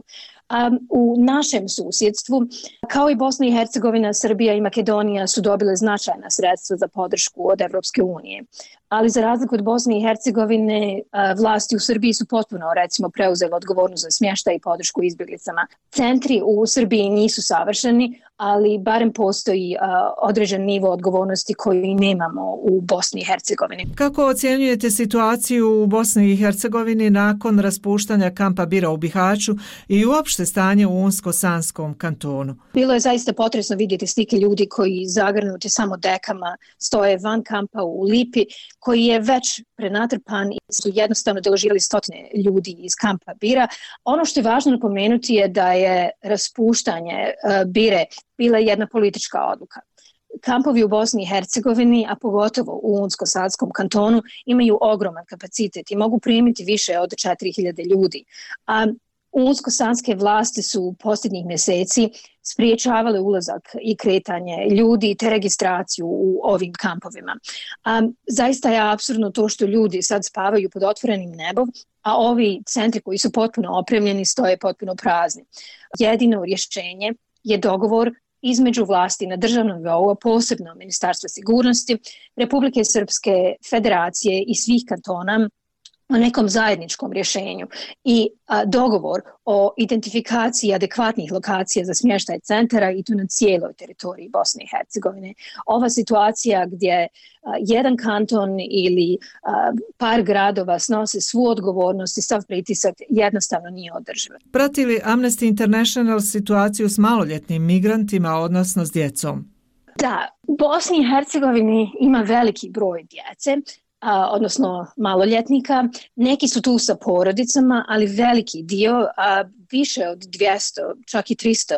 U našem susjedstvu, kao i Bosna i Hercegovina, Srbija i Makedonija su dobile značajna sredstva za podršku od Evropske unije. Ali za razliku od Bosne i Hercegovine, vlasti u Srbiji su potpuno, recimo, preuzele odgovornost za smještaj i podršku izbjeglicama. Centri u Srbiji nisu savršeni, ali barem postoji određen nivo odgovornosti koji nemamo u Bosni i Hercegovini. Kako ocjenjujete situaciju u Bosni i Hercegovini nakon raspuštanja kampa Bira u Bihaću i uopšte stanje u Unsko-Sanskom kantonu? Bilo je zaista potresno vidjeti slike ljudi koji zagrnuti samo dekama stoje van kampa u Lipi, koji je već prenatrpan i su jednostavno deložirali stotine ljudi iz kampa Bira. Ono što je važno napomenuti je da je raspuštanje Bire bila jedna politička odluka. Kampovi u Bosni i Hercegovini, a pogotovo u Unsko-Sanskom kantonu, imaju ogroman kapacitet i mogu primiti više od 4.000 ljudi. A Unsko-Sanske vlasti su posljednjih mjeseci spriječavale ulazak i kretanje ljudi te registraciju u ovim kampovima. Zaista je apsurdno to što ljudi sad spavaju pod otvorenim nebom, a ovi centri koji su potpuno opremljeni stoje potpuno prazni. Jedino rješenje je dogovor između vlasti na državnom nivou, posebno Ministarstva sigurnosti, Republike Srpske, Federacije i svih kantona o nekom zajedničkom rješenju i dogovor o identifikaciji adekvatnih lokacija za smještaj centara i to na cijeloj teritoriji Bosne i Hercegovine. Ova situacija gdje jedan kanton ili par gradova snose svu odgovornost i sav pritisak jednostavno nije održiva. Prati li Amnesty International situaciju s maloljetnim migrantima, odnosno s djecom? Da, u Bosni i Hercegovini ima veliki broj djece, odnosno maloljetnika. Neki su tu sa porodicama, ali veliki dio, više od 200, čak i 300,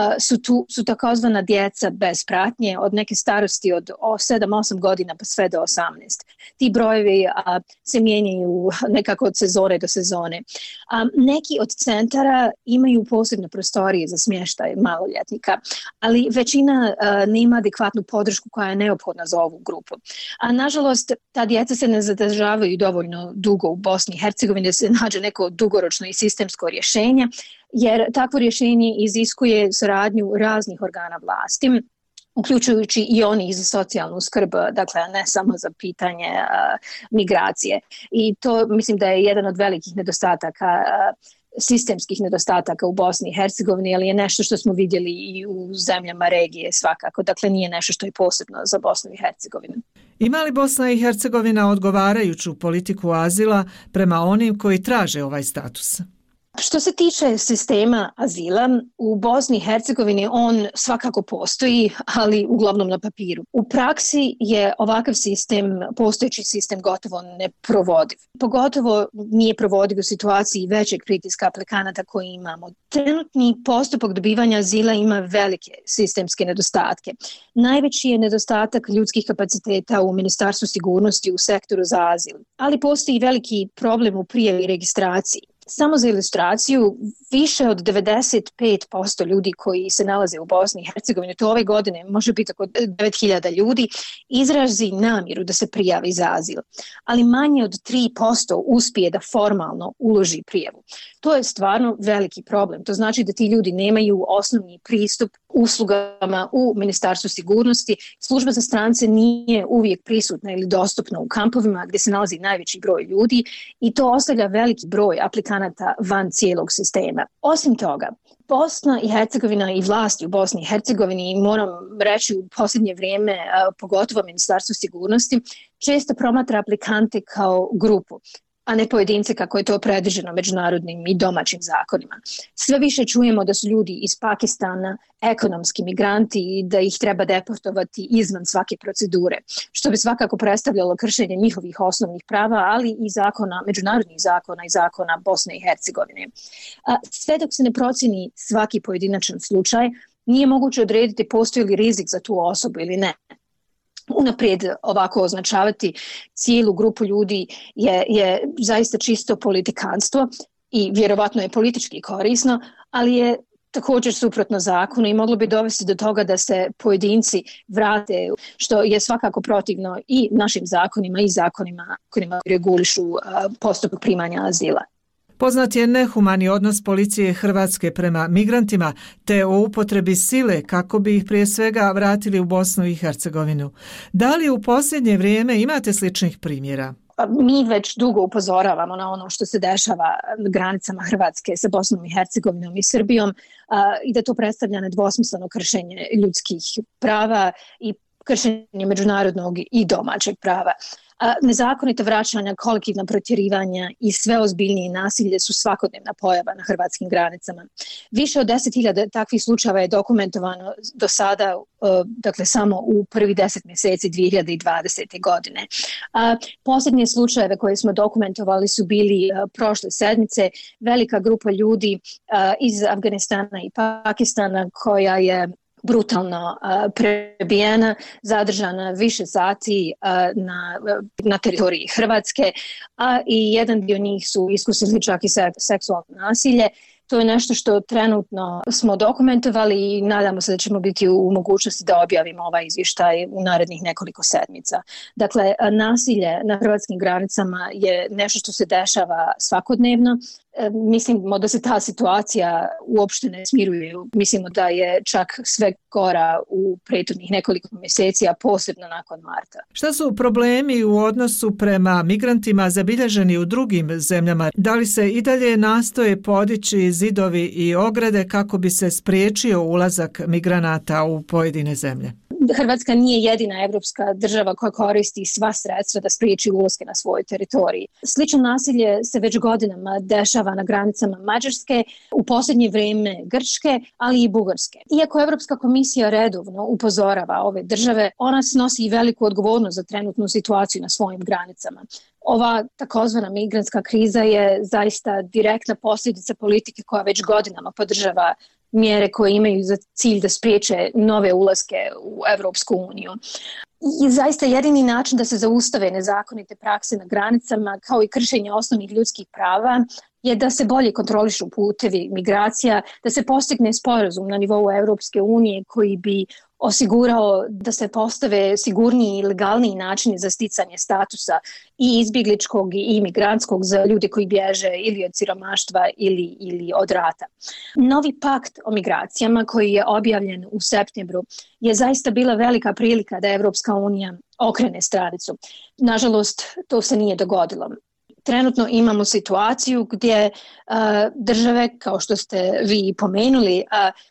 su takozvana djeca bez pratnje od neke starosti od 7-8 godina pa sve do 18. Ti brojevi se mijenjaju nekako od sezone do sezone. Neki od centara imaju posebne prostorije za smještaj maloljetnika, ali većina nema adekvatnu podršku koja je neophodna za ovu grupu. A nažalost, ta djeca se ne zadržavaju dovoljno dugo u Bosni i Hercegovini da se nađe neko dugoročno i sistemsko rješenje, jer takvo rješenje iziskuje saradnju raznih organa vlasti, uključujući i onih za socijalnu skrb, dakle ne samo za pitanje migracije. I to mislim da je jedan od velikih nedostataka, sistemskih nedostataka u Bosni i Hercegovini, ali je nešto što smo vidjeli i u zemljama regije svakako. Dakle, nije nešto što je posebno za Bosnu i Hercegovinu. Ima li Bosna i Hercegovina odgovarajuću politiku azila prema onim koji traže ovaj status? Što se tiče sistema azila, u Bosni i Hercegovini on svakako postoji, ali uglavnom na papiru. U praksi je ovakav sistem, postojeći sistem, gotovo neprovodiv. Pogotovo nije provodiv u situaciji većeg pritiska aplikanata koji imamo. Trenutni postupak dobivanja azila ima velike sistemske nedostatke. Najveći je nedostatak ljudskih kapaciteta u Ministarstvu sigurnosti u sektoru za azil, ali postoji veliki problem u prijavi i registraciji. Samo za ilustraciju, više od 95% ljudi koji se nalaze u Bosni i Hercegovini, to ove godine može biti oko 9.000 ljudi, izrazi namjeru da se prijavi za azil, ali manje od 3% uspije da formalno uloži prijavu. To je stvarno veliki problem. To znači da ti ljudi nemaju osnovni pristup uslugama u Ministarstvu sigurnosti. Služba za strance nije uvijek prisutna ili dostupna u kampovima gdje se nalazi najveći broj ljudi i to ostavlja veliki broj aplikanata van cijelog sistema. Osim toga, Bosna i Hercegovina i vlasti u Bosni i Hercegovini, moram reći u posljednje vrijeme, pogotovo Ministarstvo sigurnosti, često promatra aplikante kao grupu, a ne pojedince kako je to predviđeno međunarodnim i domaćim zakonima. Sve više čujemo da su ljudi iz Pakistana ekonomski migranti i da ih treba deportovati izvan svake procedure, što bi svakako predstavljalo kršenje njihovih osnovnih prava, ali i zakona, međunarodnih zakona i zakona Bosne i Hercegovine. Sve dok se ne procjeni svaki pojedinačan slučaj, nije moguće odrediti postoji li rizik za tu osobu ili ne. Unaprijed ovako označavati cijelu grupu ljudi je zaista čisto politikanstvo i vjerovatno je politički korisno, ali je također suprotno zakonu i moglo bi dovesti do toga da se pojedinci vrate, što je svakako protivno i našim zakonima i zakonima koji regulišu postupak primanja azila. Poznat je nehumani odnos policije Hrvatske prema migrantima te o upotrebi sile kako bi ih prije svega vratili u Bosnu i Hercegovinu. Da li u posljednje vrijeme imate sličnih primjera? Mi već dugo upozoravamo na ono što se dešava na granicama Hrvatske sa Bosnom i Hercegovinom i Srbijom i da to predstavlja nedvosmisleno kršenje ljudskih prava i kršenje međunarodnog i domaćeg prava. Nezakonita vraćanja, kolektivna protjerivanja i sve ozbiljnije nasilje su svakodnevna pojava na hrvatskim granicama. Više od 10.000 takvih slučajeva je dokumentovano do sada, dakle samo u prvi 10 mjeseci 2020. godine. Posljednje slučajeve koje smo dokumentovali su bili prošle sedmice. Velika grupa ljudi iz Afganistana i Pakistana koja je brutalno prebijena, zadržana više sati na teritoriji Hrvatske, a i jedan dio njih su iskusili čak i seksualno nasilje. To je nešto što trenutno smo dokumentovali i nadamo se da ćemo biti u mogućnosti da objavimo ovaj izvještaj u narednih nekoliko sedmica. Dakle, nasilje na hrvatskim granicama je nešto što se dešava svakodnevno Mislimo da se ta situacija uopšte ne smiruje. Mislimo da je čak sve gora u prethodnih nekoliko mjeseci, a posebno nakon marta. Šta su problemi u odnosu prema migrantima zabilježeni u drugim zemljama? Da li se i dalje nastoje podići zidovi i ograde kako bi se spriječio ulazak migranata u pojedine zemlje? Hrvatska nije jedina evropska država koja koristi sva sredstva da spriječi ulaske na svoj teritoriji. Slično nasilje se već godinama dešava na granicama Mađarske, u posljednje vrijeme Grčke, ali i Bugarske. Iako Evropska komisija redovno upozorava ove države, ona snosi i veliku odgovornost za trenutnu situaciju na svojim granicama. Ova takozvana migrantska kriza je zaista direktna posljedica politike koja već godinama podržava mjere koje imaju za cilj da spriječe nove ulaske u Evropsku uniju. I zaista jedini način da se zaustave nezakonite prakse na granicama, kao i kršenje osnovnih ljudskih prava, je da se bolje kontrolišu putevi migracija, da se postigne sporazum na nivou Evropske unije koji bi osigurao da se postave sigurniji i legalniji načini za sticanje statusa i izbjegličkog i imigrantskog za ljude koji bježe ili od siromaštva ili od rata. Novi pakt o migracijama koji je objavljen u septembru je zaista bila velika prilika da Evropska unija okrene stranicu. Nažalost, to se nije dogodilo. Trenutno imamo situaciju gdje države, kao što ste vi pomenuli,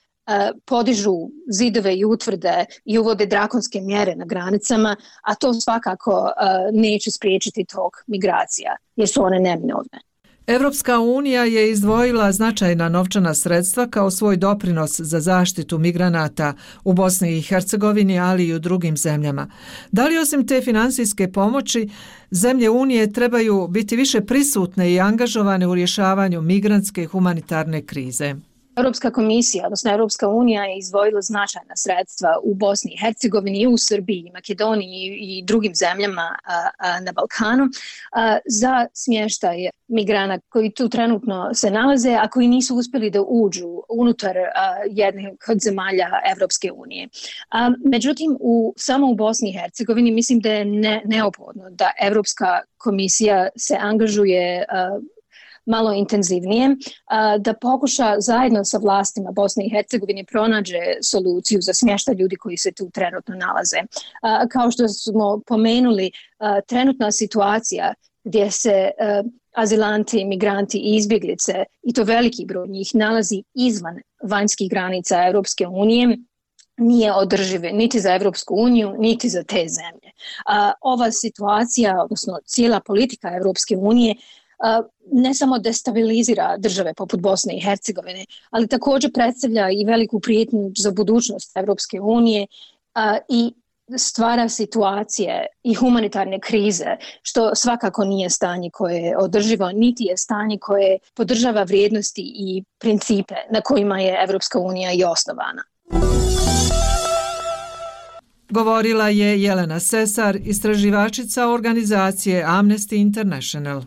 podižu zidove i utvrde i uvode drakonske mjere na granicama, a to svakako neće spriječiti tok migracija, jer su one neminovne. Evropska unija je izdvojila značajna novčana sredstva kao svoj doprinos za zaštitu migranata u Bosni i Hercegovini, ali i u drugim zemljama. Da li osim te finansijske pomoći, zemlje Unije trebaju biti više prisutne i angažovane u rješavanju migrantske humanitarne krize? Europska komisija, odnosno Europska unija je izdvojila značajna sredstva u Bosni i Hercegovini, u Srbiji, Makedoniji i drugim zemljama na Balkanu za smještaj migranata koji tu trenutno se nalaze, a koji nisu uspjeli da uđu unutar jedne od zemalja Europske unije. Međutim, samo u Bosni i Hercegovini mislim da je neophodno da Europska komisija se angažuje malo intenzivnije, da pokuša zajedno sa vlastima Bosne i Hercegovine pronađe soluciju za smještaj ljudi koji se tu trenutno nalaze. Kao što smo pomenuli, trenutna situacija gdje se azilanti, migranti i izbjeglice, i to veliki broj njih, nalazi izvan vanjskih granica Europske unije, nije održive niti za Europsku uniju, niti za te zemlje. Ova situacija, odnosno cijela politika Europske unije, ne samo destabilizira države poput Bosne i Hercegovine, ali također predstavlja i veliku prijetnju za budućnost Europske unije i stvara situacije i humanitarne krize, što svakako nije stanje koje je održivo, niti je stanje koje podržava vrijednosti i principe na kojima je Europska unija i osnovana. Govorila je Jelena Sesar, istraživačica organizacije Amnesty International.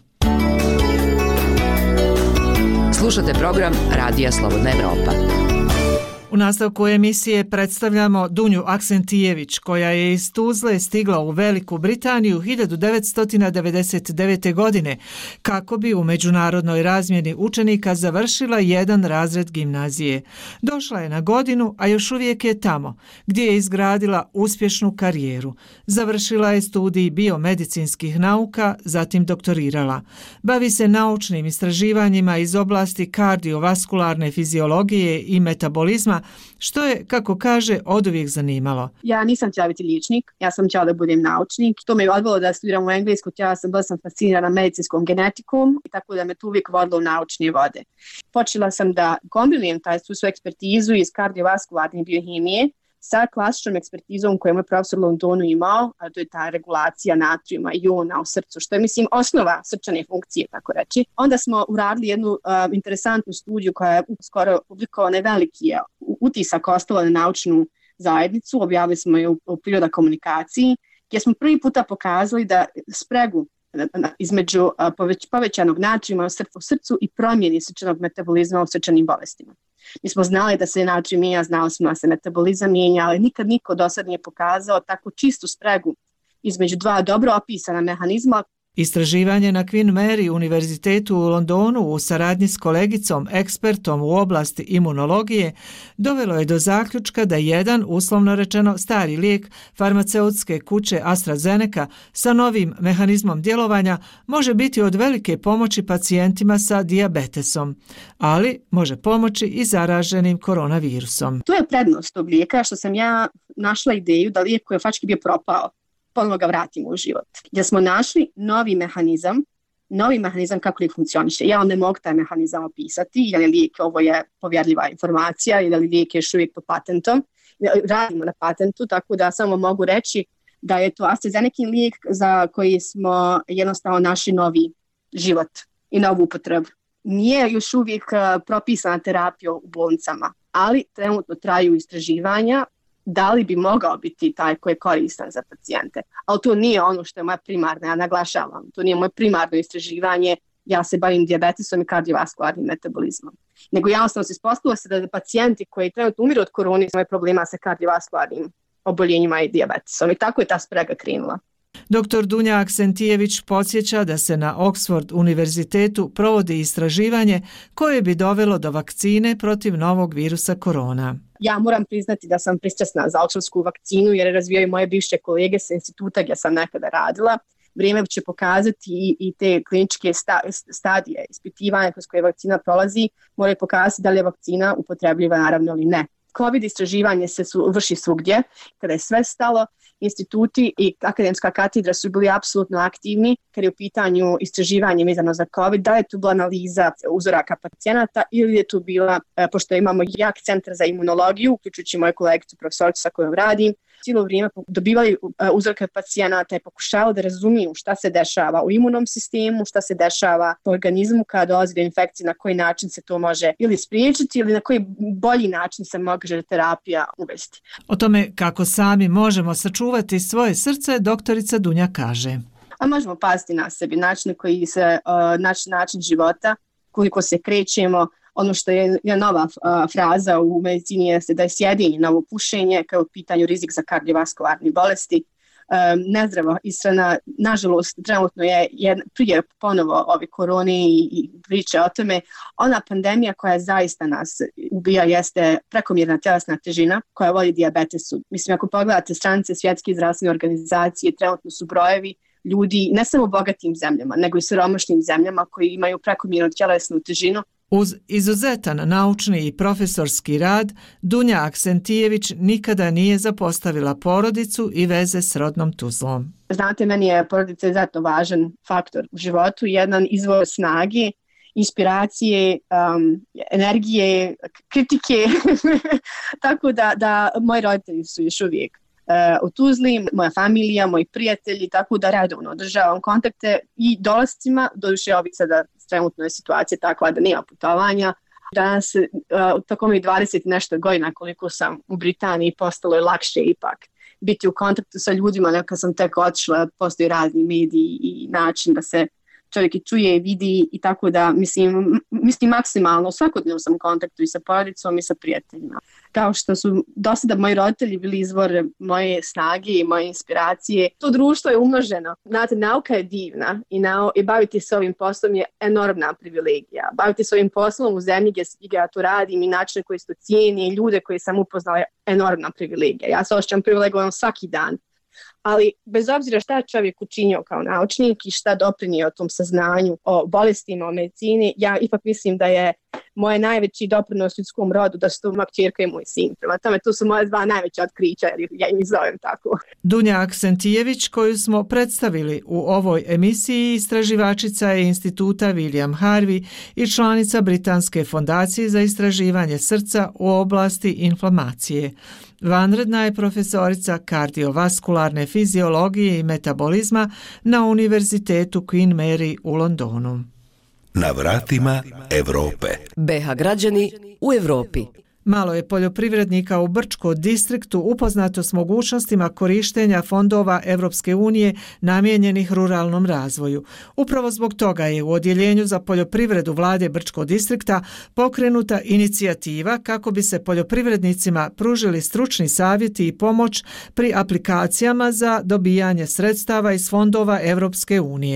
Slušate program Radija Slobodna Evropa. U nastavku emisije predstavljamo Dunju Aksentijević, koja je iz Tuzle stigla u Veliku Britaniju 1999. godine kako bi u međunarodnoj razmjeni učenika završila jedan razred gimnazije. Došla je na godinu, a još uvijek je tamo, gdje je izgradila uspješnu karijeru. Završila je studij biomedicinskih nauka, zatim doktorirala. Bavi se naučnim istraživanjima iz oblasti kardiovaskularne fiziologije i metabolizma, što je, kako kaže, oduvijek zanimalo. Ja nisam htjela biti liječnik, ja sam htjela da budem naučnik. To me je odvelo da studiram u Englesku, bila sam fascinirana medicinskom genetikom i tako da me to uvijek vodilo u naučne vode. Počela sam da kombinujem tu svoju ekspertizu iz kardiovaskularne biohemije sa klasičnom ekspertizom koju je moj profesor u Londonu imao, a to je ta regulacija natrijuma i jona u srcu, što je, mislim, osnova srčane funkcije, tako reći. Onda smo uradili jednu interesantnu studiju koja je skoro publikovana, veliki je utisak ostala na naučnu zajednicu, objavili smo je u Priroda komunikaciji, gdje smo prvi puta pokazali da spregu između povećanog natrijuma u srcu i promjeni srčanog metabolizma u srčanim bolestima. Mi smo znali da se natrijum mijenja, znali smo da se metabolizam mijenja, ali nikad niko do sad nije pokazao tako čistu spregu između dva dobro opisana mehanizma Istraživanje na Queen Mary univerzitetu u Londonu u saradnji s kolegicom ekspertom u oblasti imunologije dovelo je do zaključka da jedan, uslovno rečeno, stari lijek farmaceutske kuće AstraZeneca sa novim mehanizmom djelovanja može biti od velike pomoći pacijentima sa dijabetesom, ali može pomoći i zaraženim koronavirusom. To je prednost tog lijeka što sam ja našla ideju da lijek koji je faktički bio propao, ponovno ga vratimo u život. Gdje smo našli novi mehanizam kako lijek funkcioniše. Ja vam ne mogu taj mehanizam opisati, jer je lijek, ovo je povjerljiva informacija, jer lijek je još uvijek pod patentom. Radimo na patentu, tako da samo mogu reći da je to AstraZeneca lijek za koji smo jednostavno našli novi život i novu upotrebu. Nije još uvijek propisana terapija u bolnicama, ali trenutno traju istraživanja da li bi mogao biti taj koji je koristan za pacijente. Ali to nije ono što je moja primarna, ja naglašavam, to nije moje primarno istraživanje, ja se bavim dijabetesom i kardiovaskularnim metabolizmom. Nego jednostavno se ispostavilo se da pacijenti koji trenutno umiru od korone imaju problema sa kardiovaskularnim oboljenjima i dijabetesom. I tako je ta sprega krenula. Dr. Dunja Aksentijević podsjeća da se na Oxford univerzitetu provodi istraživanje koje bi dovelo do vakcine protiv novog virusa korona. Ja moram priznati da sam pristrasna za oksfordsku vakcinu jer razvijaju moje bivše kolege sa instituta gdje sam nekada radila. Vrijeme će pokazati i te kliničke stadije ispitivanja kroz koje vakcina prolazi, moraju pokazati da li je vakcina upotrebljiva naravno ili ne. COVID istraživanje se vrši svugdje, kada je sve stalo, instituti i akademska katedra su bili apsolutno aktivni kad je u pitanju istraživanje vezano za COVID, da je tu bila analiza uzoraka pacijenata ili je tu bila, pošto imamo jak centar za imunologiju, uključujući moju kolegicu profesoricu sa kojom radim, cijelo vrijeme dobivali uzorke pacijenata i pokušavali da razumiju šta se dešava u imunom sistemu, šta se dešava u organizmu kada dolazi do infekcije, na koji način se to može ili spriječiti ili na koji bolji način se može terapija uvesti. O tome kako sami možemo sačuvati svoje srce, doktorica Dunja kaže. A možemo paziti na sebi, način života, koliko se krećemo. Ono što je nova fraza u medicini jeste da je sjedinje novo pušenje kao u pitanju rizik za kardiovaskularne bolesti. Nezdrava ishrana, nažalost, trenutno je prije ponovo ove korone i priče o tome. Ona pandemija koja zaista nas ubija jeste prekomjerna tjelesna težina koja vodi dijabetesu. Mislim, ako pogledate stranice Svjetske zdravstvene organizacije, trenutno su brojevi ljudi ne samo u bogatim zemljama, nego i siromašnim zemljama koji imaju prekomjernu tjelesnu težinu. Uz izuzetan naučni i profesorski rad, Dunja Aksentijević nikada nije zapostavila porodicu i veze s rodnom tuzlom. Znate, meni je porodica izuzetno važan faktor u životu, jedan izvor snage, inspiracije, energije, kritike, tako da moji roditelji su još uvijek u Tuzli, moja familija, moji prijatelji, tako da redovno održavam kontakte i dolascima, doduše ovih sada trenutno je situacija takva da nema putovanja. Danas, tako mi 20 nešto godina koliko sam u Britaniji, postalo je lakše ipak biti u kontaktu sa ljudima, neka sam tek otišla, postoji razni mediji i način da se čovjek i čuje i vidi i tako da mislim maksimalno svakodnevno sam u kontaktu i sa porodicom i sa prijateljima. Kao što su do sada moji roditelji bili izvor moje snage i moje inspiracije, to društvo je umnoženo. Znate, nauka je divna i baviti se ovim poslom je enormna privilegija. Baviti se ovim poslom u zemlji gdje ja to radim i način koji se cijeni i ljude koje sam upoznala je enormna privilegija. Ja se osjećam privilegovan svaki dan. Ali bez obzira šta čovjek učinio kao naučnik i šta doprinio tom saznanju o bolestima, o medicini, ja ipak mislim da je moje najveći doprinos ljudskom rodu da su to moja kćerka i moj sin. Prema tome, to su moje dva najveća otkrića, jer ja ih zovem tako. Dunja Aksentijević, koju smo predstavili u ovoj emisiji, istraživačica je instituta William Harvey i članica Britanske fondacije za istraživanje srca u oblasti inflamacije. Vanredna je profesorica kardiovaskularne fiziologije i metabolizma na Univerzitetu Queen Mary u Londonu. Na vratima Evrope. BH građani u Evropi. Malo je poljoprivrednika u Brčko distriktu upoznato s mogućnostima korištenja fondova Europske unije namijenjenih ruralnom razvoju. Upravo zbog toga je u Odjeljenju za poljoprivredu Vlade Brčko distrikta pokrenuta inicijativa kako bi se poljoprivrednicima pružili stručni savjeti i pomoć pri aplikacijama za dobijanje sredstava iz fondova Europske unije.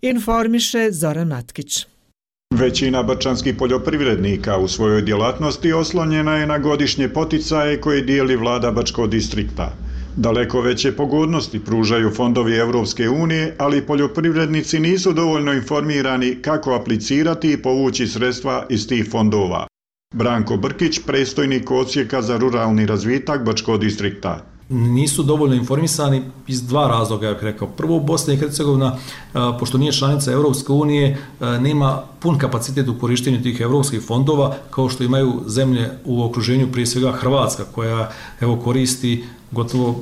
informiše Zoran Matkić. Većina brčanskih poljoprivrednika u svojoj djelatnosti oslonjena je na godišnje poticaje koje dijeli vlada Brčkog distrikta. Daleko veće pogodnosti pružaju fondovi Europske unije, ali poljoprivrednici nisu dovoljno informirani kako aplicirati i povući sredstva iz tih fondova. Branko Brkić, predstojnik odsjeka za ruralni razvitak Brčkog distrikta. Nisu dovoljno informisani iz dva razloga, ja bih rekao. Prvo, Bosna i Hercegovina, pošto nije članica Europske unije, nema pun kapacitet u korištenju tih europskih fondova, kao što imaju zemlje u okruženju, prije svega Hrvatska, koja koristi gotovo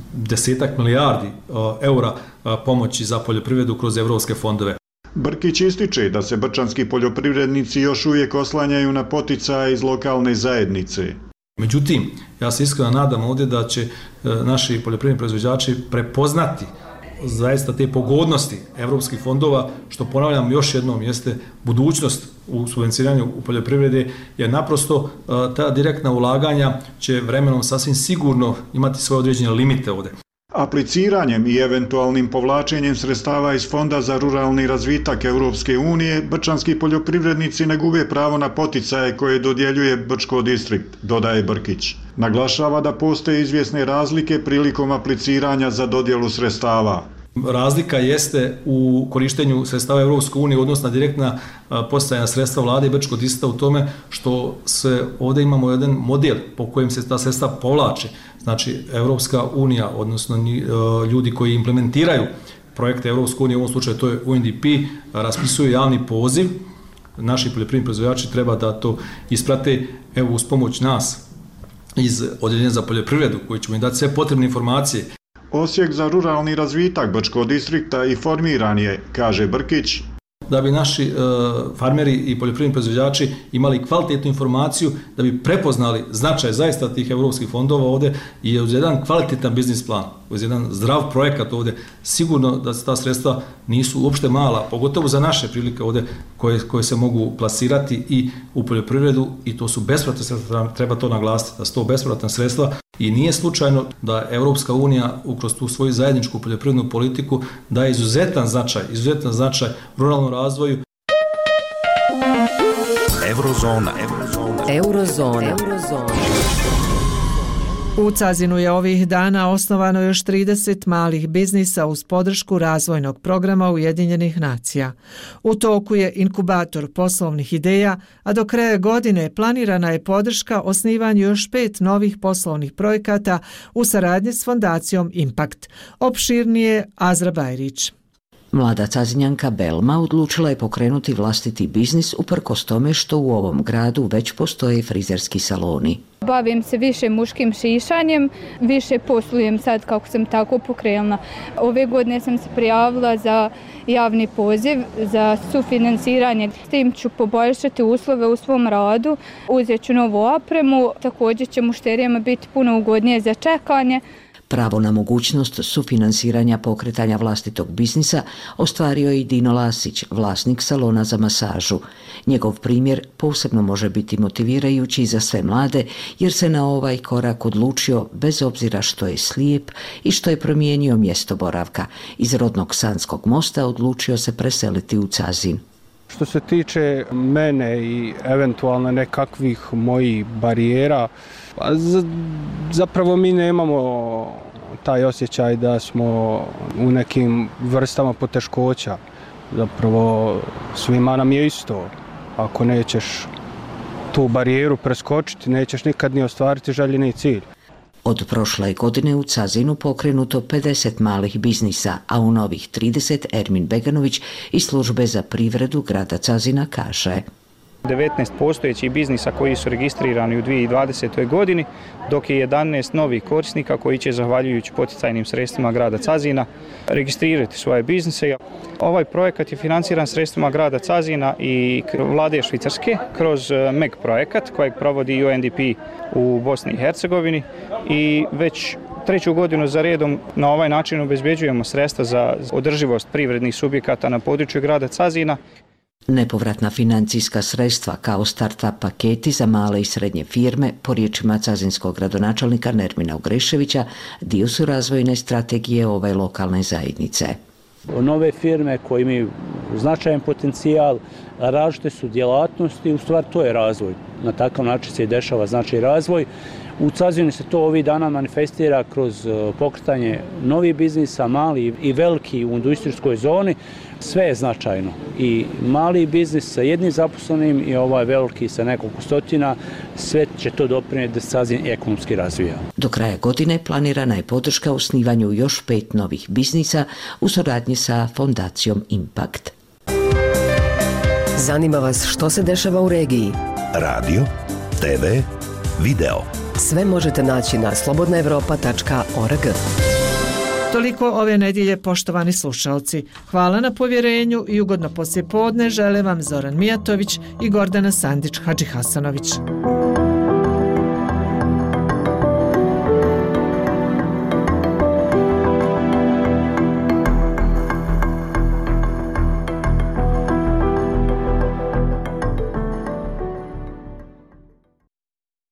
10 milijardi eura pomoći za poljoprivredu kroz europske fondove. Brkić ističe da se brčanski poljoprivrednici još uvijek oslanjaju na poticaje iz lokalne zajednice. Međutim, ja se iskreno nadam ovdje da će naši poljoprivredni proizvođači prepoznati zaista te pogodnosti evropskih fondova, što ponavljam još jednom jeste budućnost u subvencioniranju u poljoprivrede, jer naprosto ta direktna ulaganja će vremenom sasvim sigurno imati svoje određene limite ovdje. Apliciranjem i eventualnim povlačenjem sredstava iz Fonda za ruralni razvitak Europske unije, brčanski poljoprivrednici ne gube pravo na poticaje koje dodjeljuje Brčko distrikt, dodaje Brkić. Naglašava da postoje izvjesne razlike prilikom apliciranja za dodjelu sredstava. Razlika jeste u korištenju sredstava Europske unije, odnosno direktna podsticajna sredstva vlade i Brčkog distrikta u tome što se ovdje imamo jedan model po kojem se ta sredstva povlače. Znači, Europska unija, odnosno ljudi koji implementiraju projekte Europske unije, u ovom slučaju to je UNDP, raspisuju javni poziv. Naši poljoprivredni proizvođači treba da to isprate, evo uz pomoć nas iz Odjeljenja za poljoprivredu, koji ćemo im dati sve potrebne informacije. Osjek za ruralni razvitak Brčkog distrikta informiran je, kaže Brkić, da bi naši farmeri i poljoprivredni proizvođači imali kvalitetnu informaciju, da bi prepoznali značaj zaista tih europskih fondova ovdje i uz jedan kvalitetan biznis plan, uz jedan zdrav projekat ovdje, sigurno da se ta sredstva nisu uopšte mala, pogotovo za naše prilike ovdje koje se mogu plasirati i u poljoprivredu, i to su bespovratna sredstva, treba to naglasiti, da su to bespovratna sredstva. I nije slučajno da Europska unija kroz tu svoju zajedničku poljoprivrednu politiku daje izuzetan značaj ruralnom razvoju. Eurozona. U Cazinu je ovih dana osnovano još 30 malih biznisa uz podršku razvojnog programa Ujedinjenih nacija. U toku je inkubator poslovnih ideja, a do kraja godine planirana je podrška osnivanju još 5 novih poslovnih projekata u saradnji s fondacijom Impact. Opširnije Azra Bajrić. Mlada Cazinjanka Belma odlučila je pokrenuti vlastiti biznis uprkos tome što u ovom gradu već postoje frizerski saloni. Bavim se više muškim šišanjem, više poslujem sad kako sam tako pokrenula. Ove godine sam se prijavila za javni poziv za sufinansiranje. S tim ću poboljšati uslove u svom radu, uzet ću novu opremu, također će mušterijama biti puno ugodnije za čekanje. Pravo na mogućnost sufinansiranja pokretanja vlastitog biznisa ostvario je i Dino Lasić, vlasnik salona za masažu. Njegov primjer posebno može biti motivirajući za sve mlade jer se na ovaj korak odlučio bez obzira što je slijep i što je promijenio mjesto boravka. Iz rodnog Sanskog mosta odlučio se preseliti u Cazin. Što se tiče mene i eventualno nekakvih mojih barijera, zapravo mi nemamo taj osjećaj da smo u nekim vrstama poteškoća. Zapravo svima nam je isto. Ako nećeš tu barijeru preskočiti, nećeš nikad ni ostvariti željeni cilj. Od prošle godine u Cazinu pokrenuto 50 malih biznisa, a u novih 30 Ermin Beganović iz službe za privredu grada Cazina kaže: 19 postojećih biznisa koji su registrirani u 2020. godini, dok je 11 novih korisnika koji će, zahvaljujući poticajnim sredstvima grada Cazina, registrirati svoje biznise. Ovaj projekat je financiran sredstvima grada Cazina i vlade Švicarske kroz MEG projekat kojeg provodi UNDP u Bosni i Hercegovini i već treću godinu za redom na ovaj način obezbeđujemo sredstva za održivost privrednih subjekata na području grada Cazina. Nepovratna financijska sredstva kao start-up paketi za male i srednje firme, po riječima cazinskog gradonačelnika Nermina Ugreševića, dio su razvojne strategije ove lokalne zajednice. nove firme koje imaju značajan potencijal, različite su djelatnosti, u stvari to je razvoj. Na takav način se i dešava znači razvoj. U Cazini se to ovih dana manifestira kroz pokretanje novih biznisa, mali i veliki u industrijskoj zoni. Sve je značajno. I mali biznis sa jednim zaposlenim i ovaj veliki sa nekoliko stotina, sve će to doprinijeti da se Cazin ekonomski razvija. Do kraja godine planirana je podrška u osnivanju još 5 novih biznisa u suradnji sa fondacijom Impact. Zanima vas što se dešava u regiji? Radio, TV, video. Sve možete naći na slobodnaevropa.org. Toliko ove nedjelje, poštovani slušalci. Hvala na povjerenju i ugodno poslijepodne žele vam Zoran Mijatović i Gordana Sandić-Hadžihasanović.